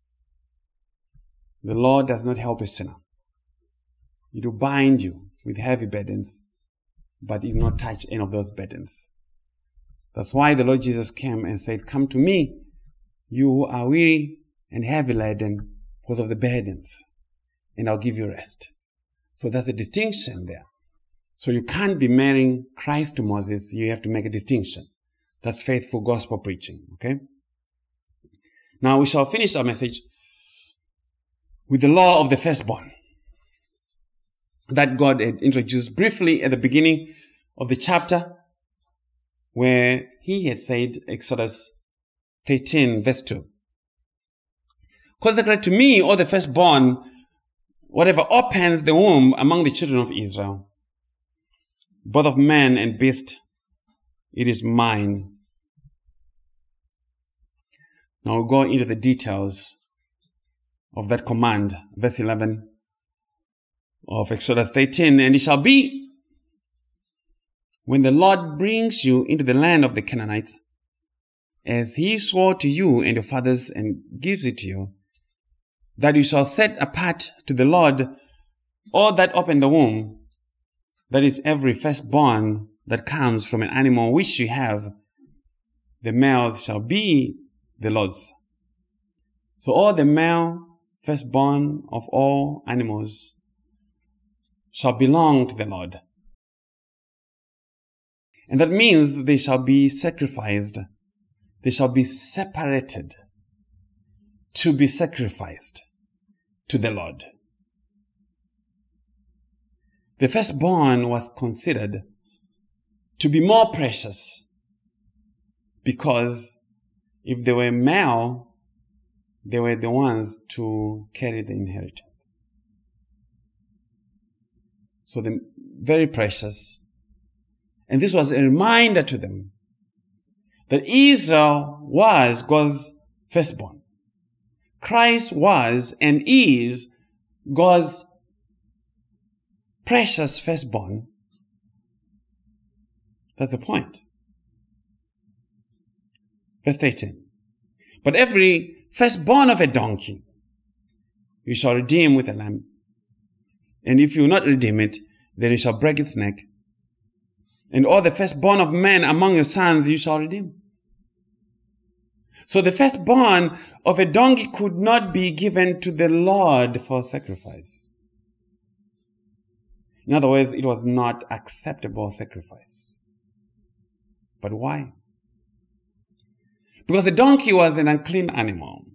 The law does not help a sinner. It will bind you with heavy burdens, but it will not touch any of those burdens. That's why the Lord Jesus came and said, come to me, you who are weary and heavy laden because of the burdens, and I'll give you rest. So that's the distinction there. So you can't be marrying Christ to Moses. You have to make a distinction. That's faithful gospel preaching. Okay? Now we shall finish our message with the law of the firstborn that God had introduced briefly at the beginning of the chapter, where he had said, Exodus 13, verse 2. Consecrate to me all the firstborn, whatever opens the womb among the children of Israel, both of man and beast, it is mine. Now we'll go into the details of that command, verse 11 of Exodus 13. And it shall be, when the Lord brings you into the land of the Canaanites, as he swore to you and your fathers and gives it to you, that you shall set apart to the Lord all that open the womb, that is every firstborn that comes from an animal which you have, the males shall be the Lord's. So all the male firstborn of all animals shall belong to the Lord. And that means they shall be sacrificed. They shall be separated to be sacrificed to the Lord. The firstborn was considered to be more precious because if they were male, they were the ones to carry the inheritance. So they're very precious. And this was a reminder to them that Israel was God's firstborn. Christ was and is God's precious firstborn. That's the point. Verse 18. But every firstborn of a donkey you shall redeem with a lamb. And if you will not redeem it, then you shall break its neck. And all the firstborn of men among your sons you shall redeem. So the firstborn of a donkey could not be given to the Lord for sacrifice. In other words, it was not acceptable sacrifice. But why? Because the donkey was an unclean animal.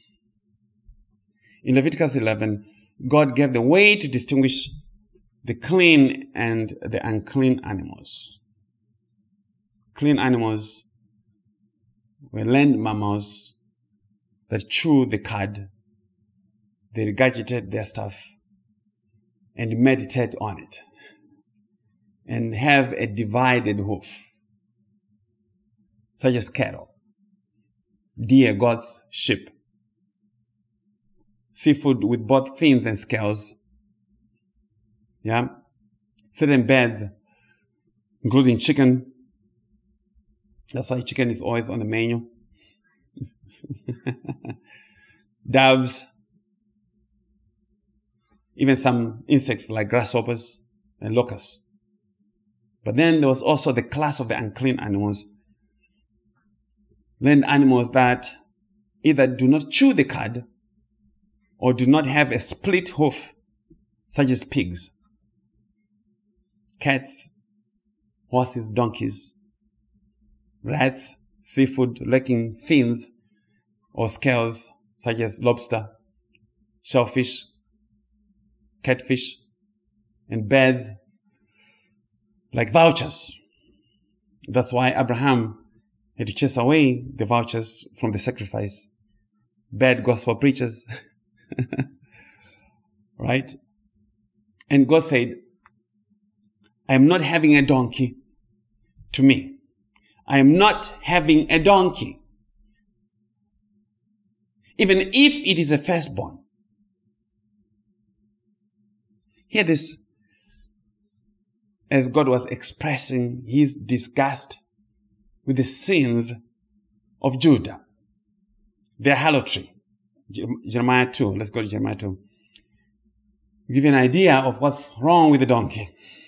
In Leviticus 11, God gave the way to distinguish the clean and the unclean animals. Clean animals were land mammals that chew the cud, they regurgitate their stuff and meditate on it and have a divided hoof, such as cattle, deer, goats, sheep. Seafood with both fins and scales. Yeah. Certain birds, including chicken. That's why chicken is always on the menu. Doves. Even some insects like grasshoppers and locusts. But then there was also the class of the unclean animals. Land animals that either do not chew the cud or do not have a split hoof, such as pigs, cats, horses, donkeys, rats, seafood lacking fins or scales, such as lobster, shellfish, catfish, and birds like vultures. That's why Abraham had to chase away the vultures from the sacrifice. Bad gospel preachers. Right? And God said, I am not having a donkey to me. I am not having a donkey. Even if it is a firstborn. Hear this. As God was expressing his disgust with the sins of Judah, their harlotry. Jeremiah 2. Let's go to Jeremiah 2. Give you an idea of what's wrong with the donkey.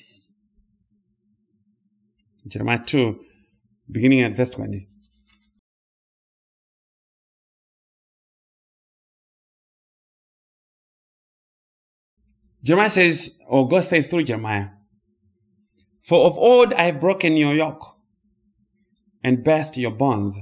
Jeremiah 2, beginning at verse 20. Jeremiah says, or God says through Jeremiah, for of old I have broken your yoke and burst your bonds,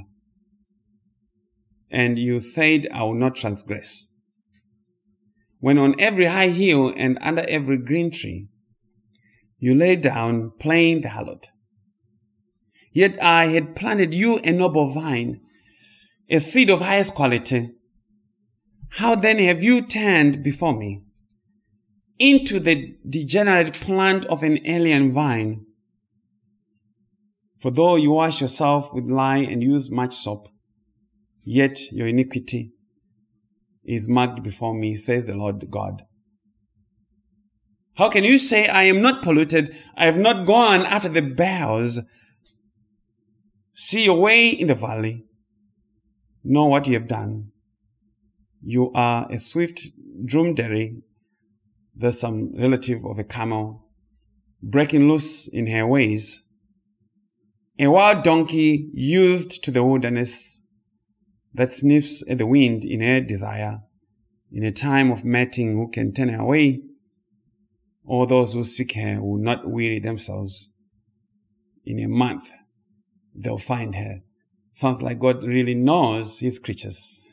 and you said, I will not transgress. When on every high hill and under every green tree you lay down playing the harlot. Yet I had planted you a noble vine, a seed of highest quality. How then have you turned before me into the degenerate plant of an alien vine? For though you wash yourself with lye and use much soap, yet your iniquity is marked before me, says the Lord God. How can you say, I am not polluted, I have not gone after the Baals? See your way in the valley, know what you have done. You are a swift dromedary, there's some relative of a camel, breaking loose in her ways. A wild donkey used to the wilderness that sniffs at the wind in her desire, in a time of mating who can turn her away. All those who seek her will not weary themselves. In a month, they'll find her. Sounds like God really knows his creatures.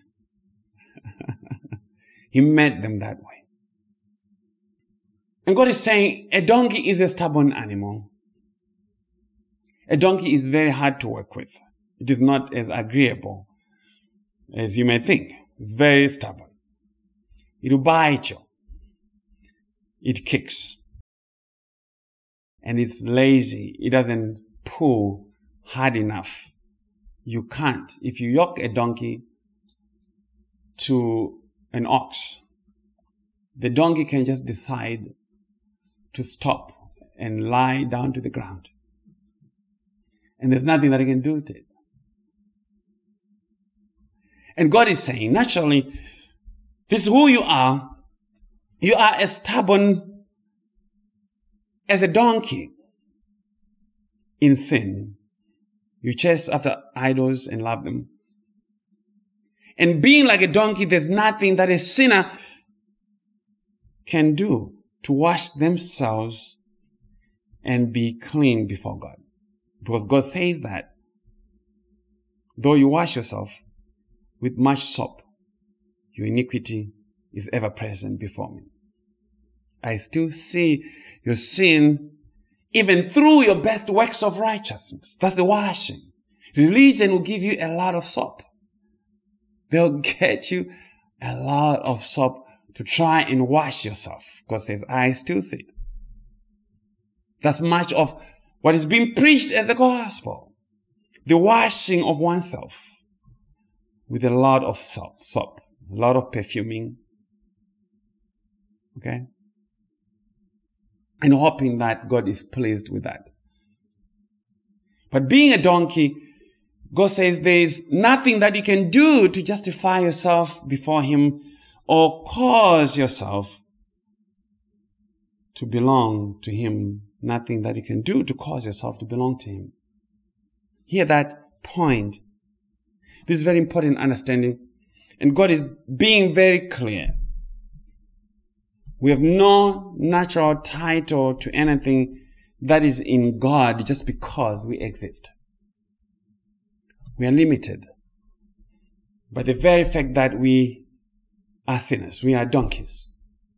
He made them that way. And God is saying, a donkey is a stubborn animal. A donkey is very hard to work with. It is not as agreeable as you may think. It's very stubborn. It will bite you. It kicks. And it's lazy. It doesn't pull hard enough. You can't. If you yoke a donkey to an ox, the donkey can just decide to stop and lie down to the ground. And there's nothing that he can do to it. And God is saying, naturally, this is who you are. You are as stubborn as a donkey in sin. You chase after idols and love them. And being like a donkey, there's nothing that a sinner can do to wash themselves and be clean before God. Because God says that though you wash yourself with much soap, your iniquity is ever present before me. I still see your sin even through your best works of righteousness. That's the washing. Religion will give you a lot of soap. They'll get you a lot of soap to try and wash yourself. God says, I still see it. That's much of what is being preached as the gospel. The washing of oneself with a lot of soap, a lot of perfuming. Okay? And hoping that God is pleased with that. But being a donkey, God says there's nothing that you can do to justify yourself before him or cause yourself to belong to him nothing that you can do to cause yourself to belong to him. Hear that point. This is very important understanding. And God is being very clear. We have no natural title to anything that is in God just because we exist. We are limited by the very fact that we are sinners. We are donkeys.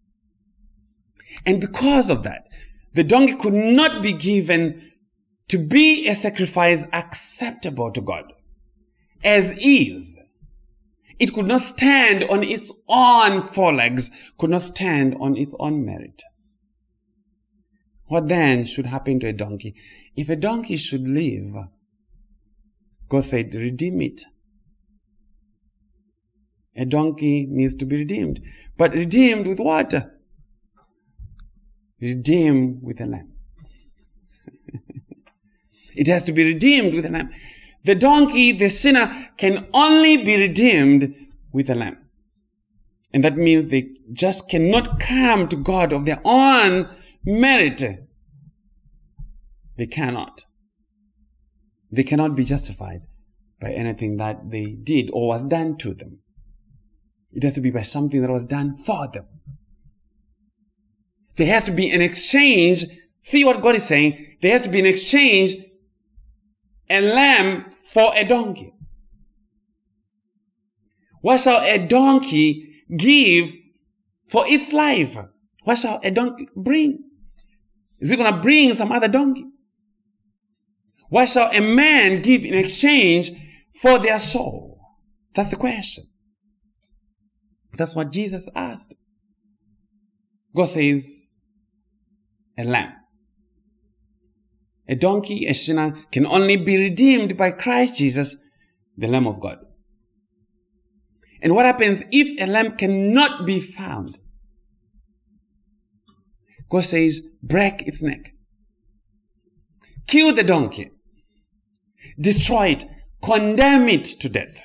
And because of that, the donkey could not be given to be a sacrifice acceptable to God as is. It could not stand on its own four legs, could not stand on its own merit. What then should happen to a donkey? If a donkey should live, God said, redeem it. A donkey needs to be redeemed. But redeemed with what? Redeemed with a lamb. It has to be redeemed with a lamb. The donkey, the sinner, can only be redeemed with a lamb. And that means they just cannot come to God of their own merit. They cannot. They cannot be justified by anything that they did or was done to them. It has to be by something that was done for them. There has to be an exchange. See what God is saying? There has to be an exchange, a lamb for a donkey. What shall a donkey give for its life? What shall a donkey bring? Is it going to bring some other donkey? What shall a man give in exchange for their soul? That's the question. That's what Jesus asked. God says, a lamb. A donkey, a sinner, can only be redeemed by Christ Jesus, the Lamb of God. And what happens if a lamb cannot be found? God says, break its neck. Kill the donkey. Destroy it. Condemn it to death.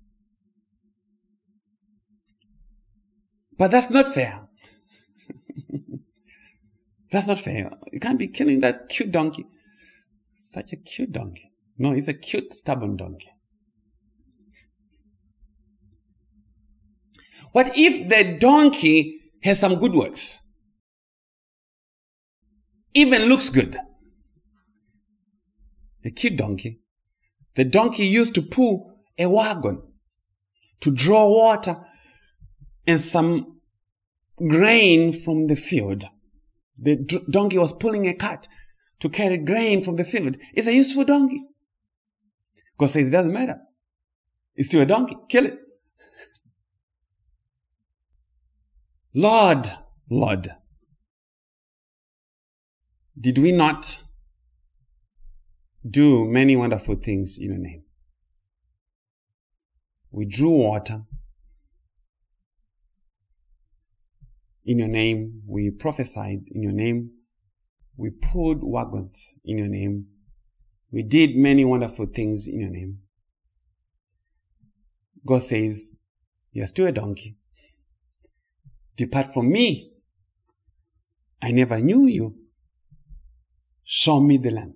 But that's not fair. That's not fair. You can't be killing that cute donkey. Such a cute donkey. No, it's a cute, stubborn donkey. What if the donkey has some good works? Even looks good. A cute donkey. The donkey used to pull a wagon to draw water and some grain from the field. The donkey was pulling a cart to carry grain from the field. It's a useful donkey. God says it doesn't matter. It's still a donkey. Kill it. Lord, did we not do many wonderful things in your name? We drew water in your name. We prophesied in your name. We pulled wagons in your name. We did many wonderful things in your name. God says, you're still a donkey. Depart from me. I never knew you. Show me the lamb.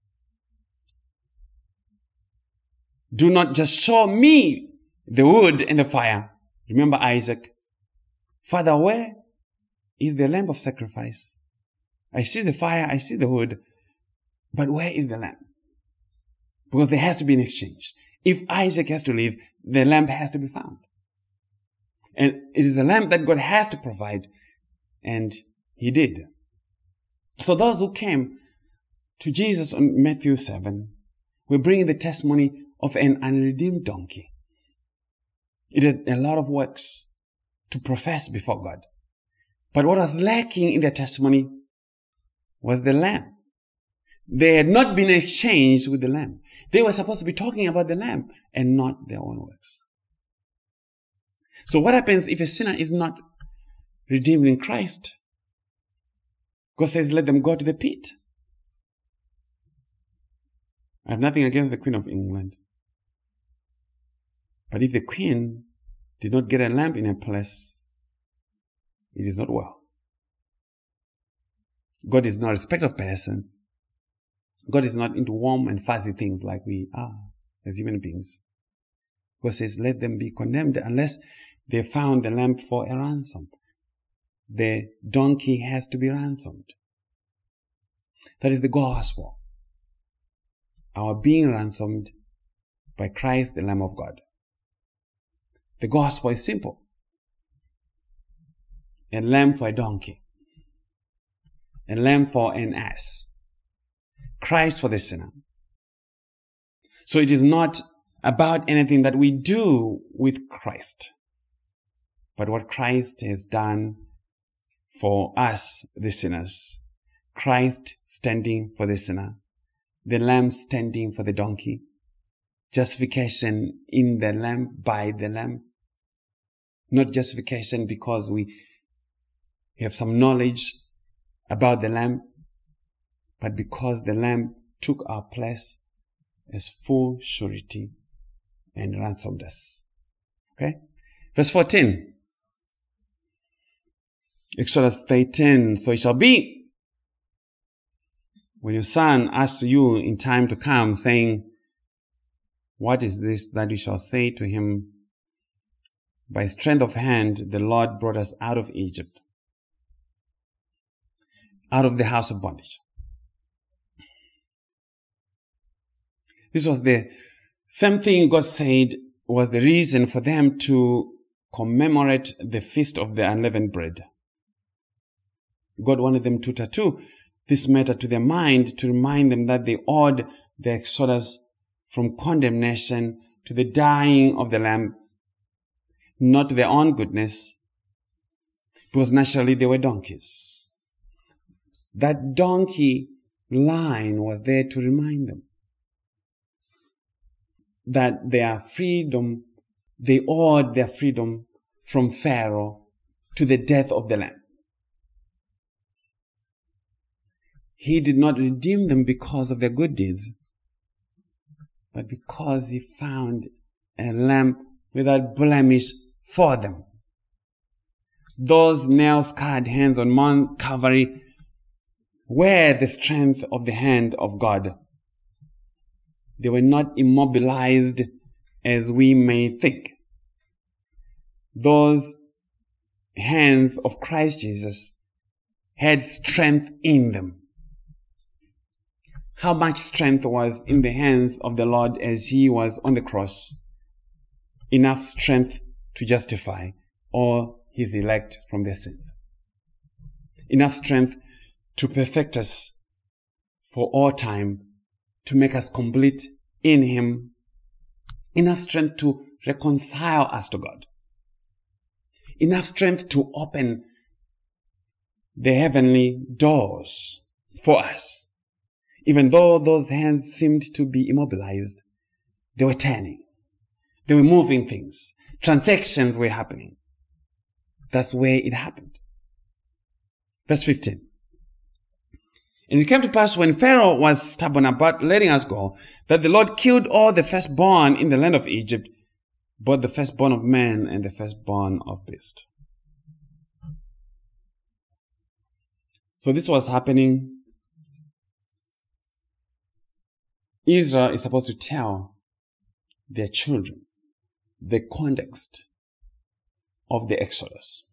Do not just show me the wood and the fire. Remember Isaac. Father, where is the lamb of sacrifice? I see the fire, I see the wood, but where is the lamb? Because there has to be an exchange. If Isaac has to live, the lamb has to be found. And it is a lamb that God has to provide. And he did. So those who came to Jesus on Matthew 7 were bringing the testimony of an unredeemed donkey. It had a lot of works to profess before God. But what was lacking in their testimony was the lamb. They had not been exchanged with the lamb. They were supposed to be talking about the lamb and not their own works. So what happens if a sinner is not redeemed in Christ? God says, let them go to the pit. I have nothing against the Queen of England. But if the Queen did not get a lamb in her place, it is not well. God is not a respect of persons. God is not into warm and fuzzy things like we are as human beings. God says, let them be condemned unless they found the lamb for a ransom. The donkey has to be ransomed. That is the gospel. Our being ransomed by Christ, the Lamb of God. The gospel is simple. A lamb for a donkey. A lamb for an ass. Christ for the sinner. So it is not about anything that we do with Christ, but what Christ has done for us, the sinners. Christ standing for the sinner. The lamb standing for the donkey. Justification in the lamb, by the lamb. Not justification because we have some knowledge about the lamb, but because the lamb took our place as full surety and ransomed us. Okay? Verse 14. Exodus 13. So it shall be when your son asks you in time to come, saying, what is this that you shall say to him? By strength of hand, the Lord brought us out of Egypt, out of the house of bondage. This was the same thing God said was the reason for them to commemorate the feast of the unleavened bread. God wanted them to tattoo this matter to their mind to remind them that they owed the exodus from condemnation to the dying of the lamb, not to their own goodness, because naturally they were donkeys. That donkey line was there to remind them that their freedom, they owed their freedom from Pharaoh to the death of the lamb. He did not redeem them because of their good deeds, but because he found a lamb without blemish for them. Those nail-scarred hands on Mount Calvary were the strength of the hand of God. They were not immobilized as we may think. Those hands of Christ Jesus had strength in them. How much strength was in the hands of the Lord as he was on the cross? Enough strength to justify all his elect from their sins. Enough strength to perfect us for all time, to make us complete in him. Enough strength to reconcile us to God. Enough strength to open the heavenly doors for us. Even though those hands seemed to be immobilized, they were turning. They were moving things. Transactions were happening. That's where it happened. Verse 15. And it came to pass when Pharaoh was stubborn about letting us go, that the Lord killed all the firstborn in the land of Egypt, both the firstborn of man and the firstborn of beast. So this was happening. Israel is supposed to tell their children the context of the Exodus.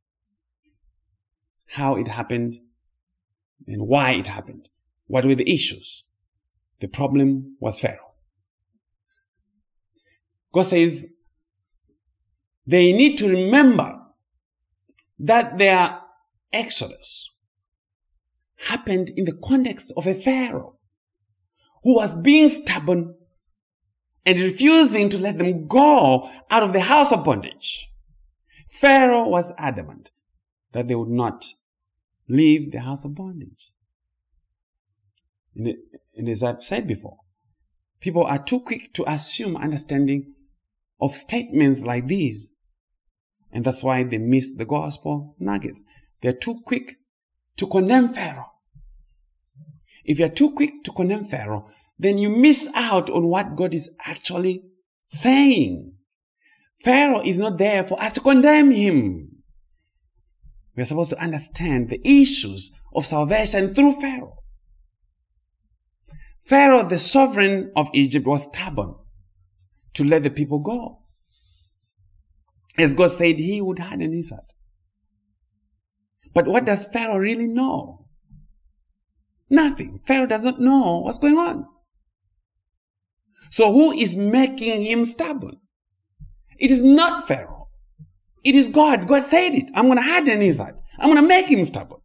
How it happened and why it happened. What were the issues? The problem was Pharaoh. God says they need to remember that their Exodus happened in the context of a Pharaoh who was being stubborn and refusing to let them go out of the house of bondage. Pharaoh was adamant that they would not leave the house of bondage. And as I've said before, people are too quick to assume understanding of statements like these. And that's why they miss the gospel nuggets. They're too quick to condemn Pharaoh. If you're too quick to condemn Pharaoh, then you miss out on what God is actually saying. Pharaoh is not there for us to condemn him. We are supposed to understand the issues of salvation through Pharaoh. Pharaoh, the sovereign of Egypt, was stubborn to let the people go. As God said, he would harden his heart. But what does Pharaoh really know? Nothing. Pharaoh does not know what's going on. So who is making him stubborn? It is not Pharaoh. It is God. God said it. I'm going to harden his heart. I'm going to make him stubborn.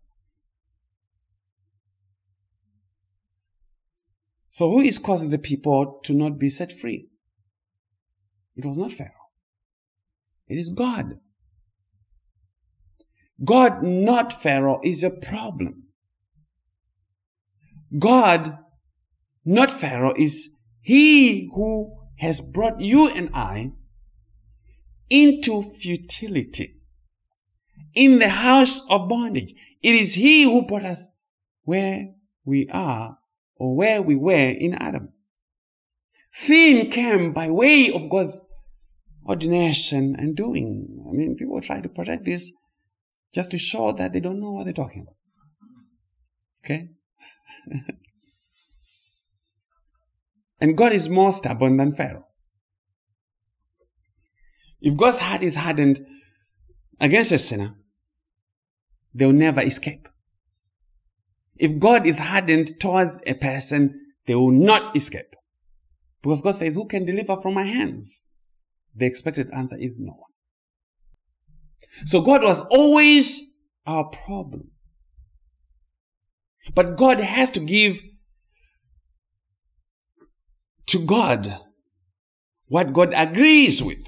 So who is causing the people to not be set free? It was not Pharaoh. It is God. God, not Pharaoh, is a problem. God, not Pharaoh, is he who has brought you and I into futility, in the house of bondage. It is he who brought us where we are, or where we were in Adam. Sin came by way of God's ordination and doing. I mean, people try to project this just to show that they don't know what they're talking about. Okay? And God is more stubborn than Pharaoh. If God's heart is hardened against a sinner, they'll never escape. If God is hardened towards a person, they will not escape. Because God says, who can deliver from my hands? The expected answer is no one. So God was always our problem. But God has to give to God what God agrees with.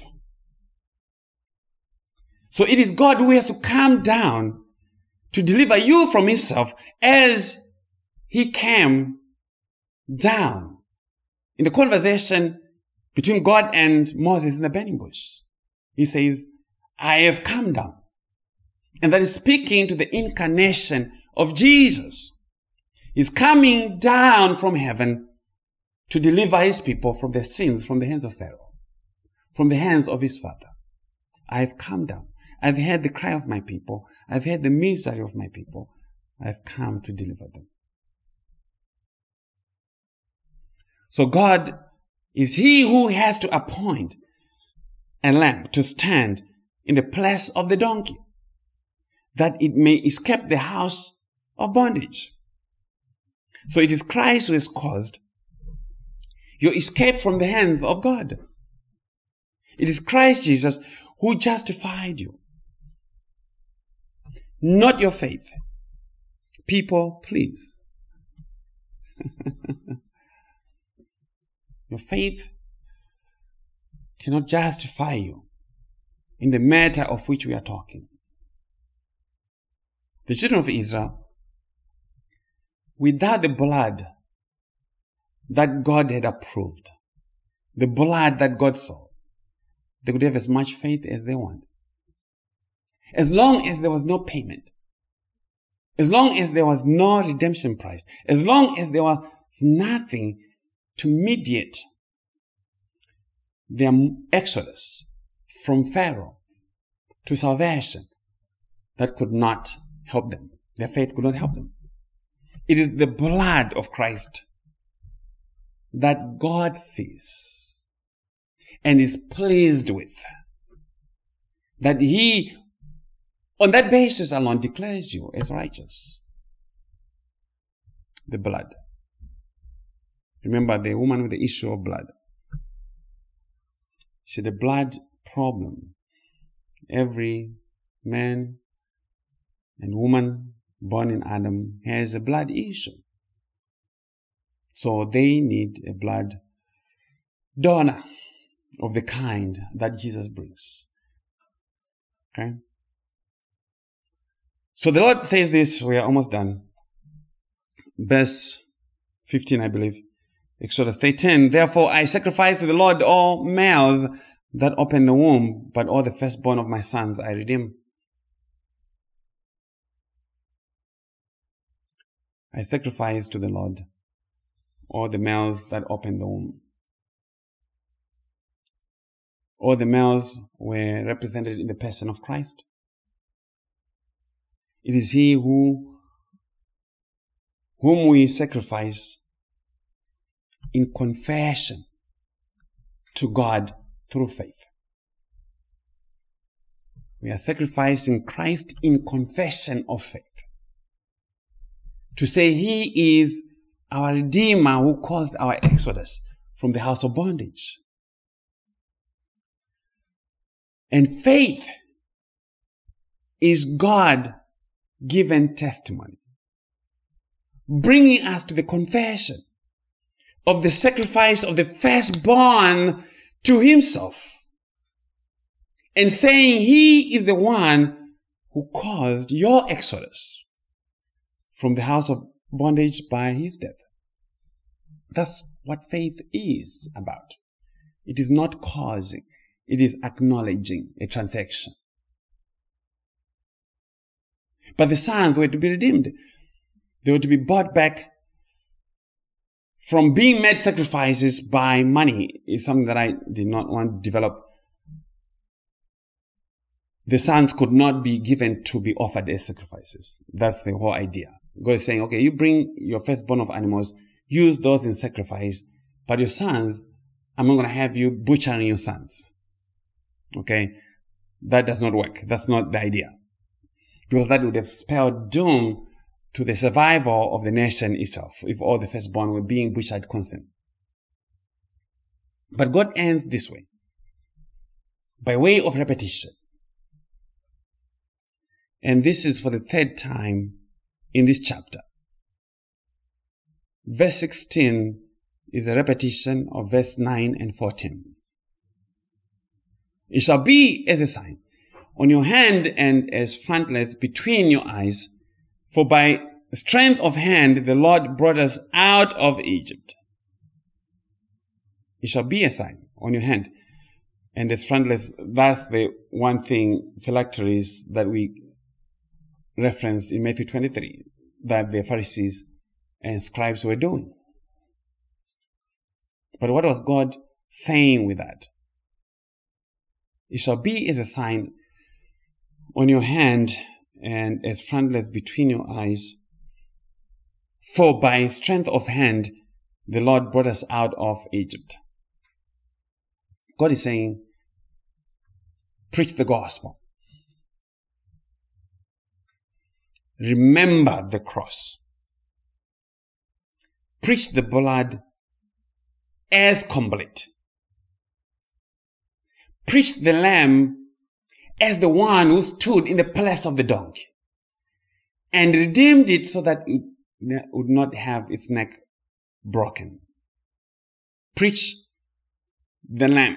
So it is God who has to come down to deliver you from himself as he came down in the conversation between God and Moses in the burning bush. He says, I have come down. And that is speaking to the incarnation of Jesus. He's coming down from heaven to deliver his people from their sins, from the hands of Pharaoh, from the hands of his father. I have come down. I've heard the cry of my people. I've heard the misery of my people. I've come to deliver them. So God is he who has to appoint a lamb to stand in the place of the donkey, that it may escape the house of bondage. So it is Christ who has caused your escape from the hands of God. It is Christ Jesus who justified you, not your faith. People, please. Your faith cannot justify you in the matter of which we are talking. The children of Israel, without the blood that God had approved, the blood that God saw, they could have as much faith as they want. As long as there was no payment, as long as there was no redemption price, as long as there was nothing to mediate their exodus from Pharaoh to salvation, that could not help them. Their faith could not help them. It is the blood of Christ that God sees and is pleased with, that he, on that basis alone, declares you as righteous. The blood. Remember the woman with the issue of blood. She had a blood problem. Every man and woman born in Adam has a blood issue. So they need a blood donor of the kind that Jesus brings. Okay? So the Lord says this, we are almost done. Verse 15, I believe. Exodus 3:10. Therefore I sacrifice to the Lord all males that open the womb, but all the firstborn of my sons I redeem. I sacrifice to the Lord all the males that open the womb. All the males were represented in the person of Christ. It is he who whom we sacrifice in confession to God through faith. We are sacrificing Christ in confession of faith. To say He is our Redeemer who caused our exodus from the house of bondage. And faith is God-given testimony, bringing us to the confession of the sacrifice of the firstborn to Himself, and saying He is the one who caused your exodus from the house of bondage by His death. That's what faith is about. It is not causing, it is acknowledging a transaction. But the sons were to be redeemed. They were to be bought back from being made sacrifices by money. Is something that I did not want to develop. The sons could not be given to be offered as sacrifices. That's the whole idea. God is saying, okay, you bring your firstborn of animals, use those in sacrifice, but your sons, I'm not going to have you butchering your sons. Okay? That does not work. That's not the idea. Because that would have spelled doom to the survival of the nation itself if all the firstborn were being butchered constantly. But God ends this way, by way of repetition. And this is for the third time in this chapter. Verse 16 is a repetition of verse 9 and 14. It shall be as a sign on your hand and as frontlets between your eyes, for by strength of hand the Lord brought us out of Egypt. It shall be a sign on your hand and as frontlets. That's the one thing, phylacteries, that we referenced in Matthew 23, that the Pharisees and scribes were doing. But what was God saying with that? It shall be as a sign on your hand and as frontlets between your eyes, for by strength of hand the Lord brought us out of Egypt. God is saying, preach the gospel. Remember the cross. Preach the blood as complete. Preach the lamb as the one who stood in the place of the donkey and redeemed it so that it would not have its neck broken. Preach the lamb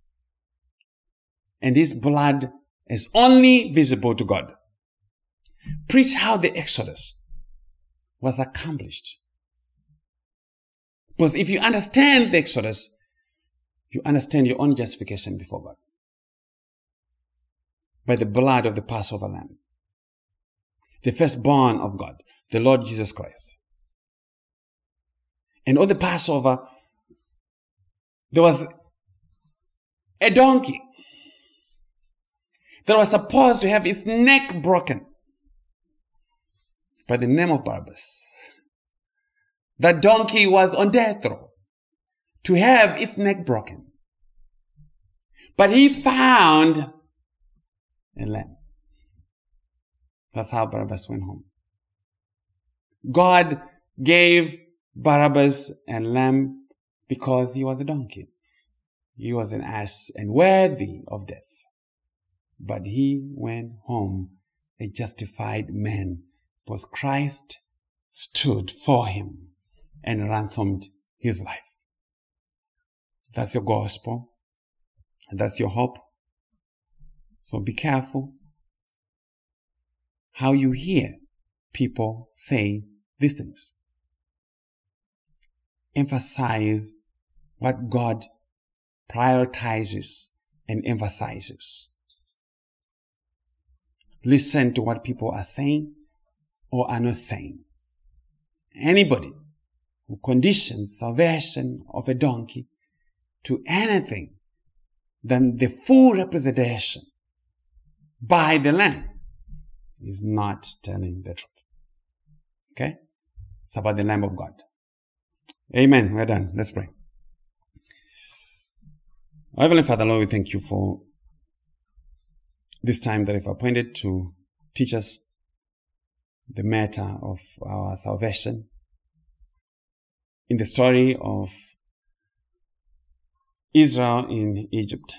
and his blood is only visible to God. Preach how the Exodus was accomplished. Because if you understand the Exodus, you understand your own justification before God. By the blood of the Passover lamb. The firstborn of God, the Lord Jesus Christ. And on the Passover, there was a donkey that was supposed to have its neck broken by the name of Barabbas. That donkey was on death row to have its neck broken. But he found a lamb. That's how Barabbas went home. God gave Barabbas a lamb because he was a donkey. He was an ass and worthy of death. But he went home a justified man, because Christ stood for him and ransomed his life. That's your gospel. And that's your hope. So be careful how you hear people say these things. Emphasize what God prioritizes and emphasizes. Listen to what people are saying or are not saying. Anybody who conditions salvation of a donkey to anything than the full representation by the lamb is not telling the truth. Okay? It's about the Lamb of God. Amen. We're done. Let's pray. Our Heavenly Father, Lord, we thank you for this time that you've appointed to teach us the matter of our salvation. In the story of Israel in Egypt,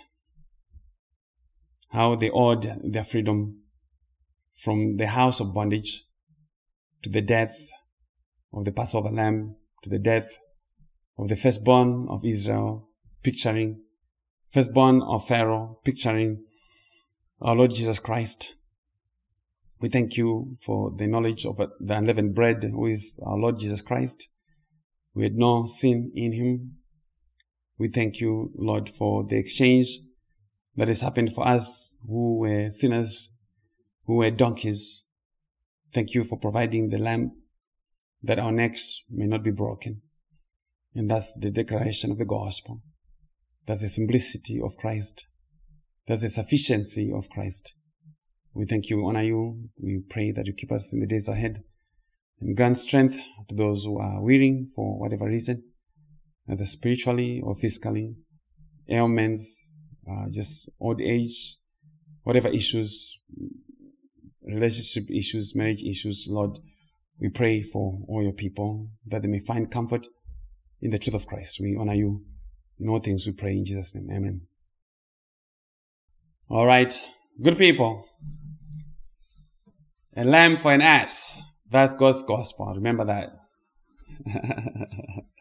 how they owed their freedom from the house of bondage to the death of the Passover lamb, to the death of the firstborn of Israel, picturing firstborn of Pharaoh, picturing our Lord Jesus Christ. We thank you for the knowledge of the unleavened bread, who is our Lord Jesus Christ. We had no sin in him. We thank you, Lord, for the exchange that has happened for us who were sinners, who were donkeys. Thank you for providing the lamb that our necks may not be broken. And that's the declaration of the gospel. That's the simplicity of Christ. That's the sufficiency of Christ. We thank you, we honor you. We pray that you keep us in the days ahead and grant strength to those who are weary for whatever reason, either spiritually or physically, ailments, just old age, whatever issues, relationship issues, marriage issues. Lord, we pray for all your people that they may find comfort in the truth of Christ. We honor you. In all things we pray in Jesus' name. Amen. All right. Good people. A lamb for an ass. That's God's gospel. Remember that.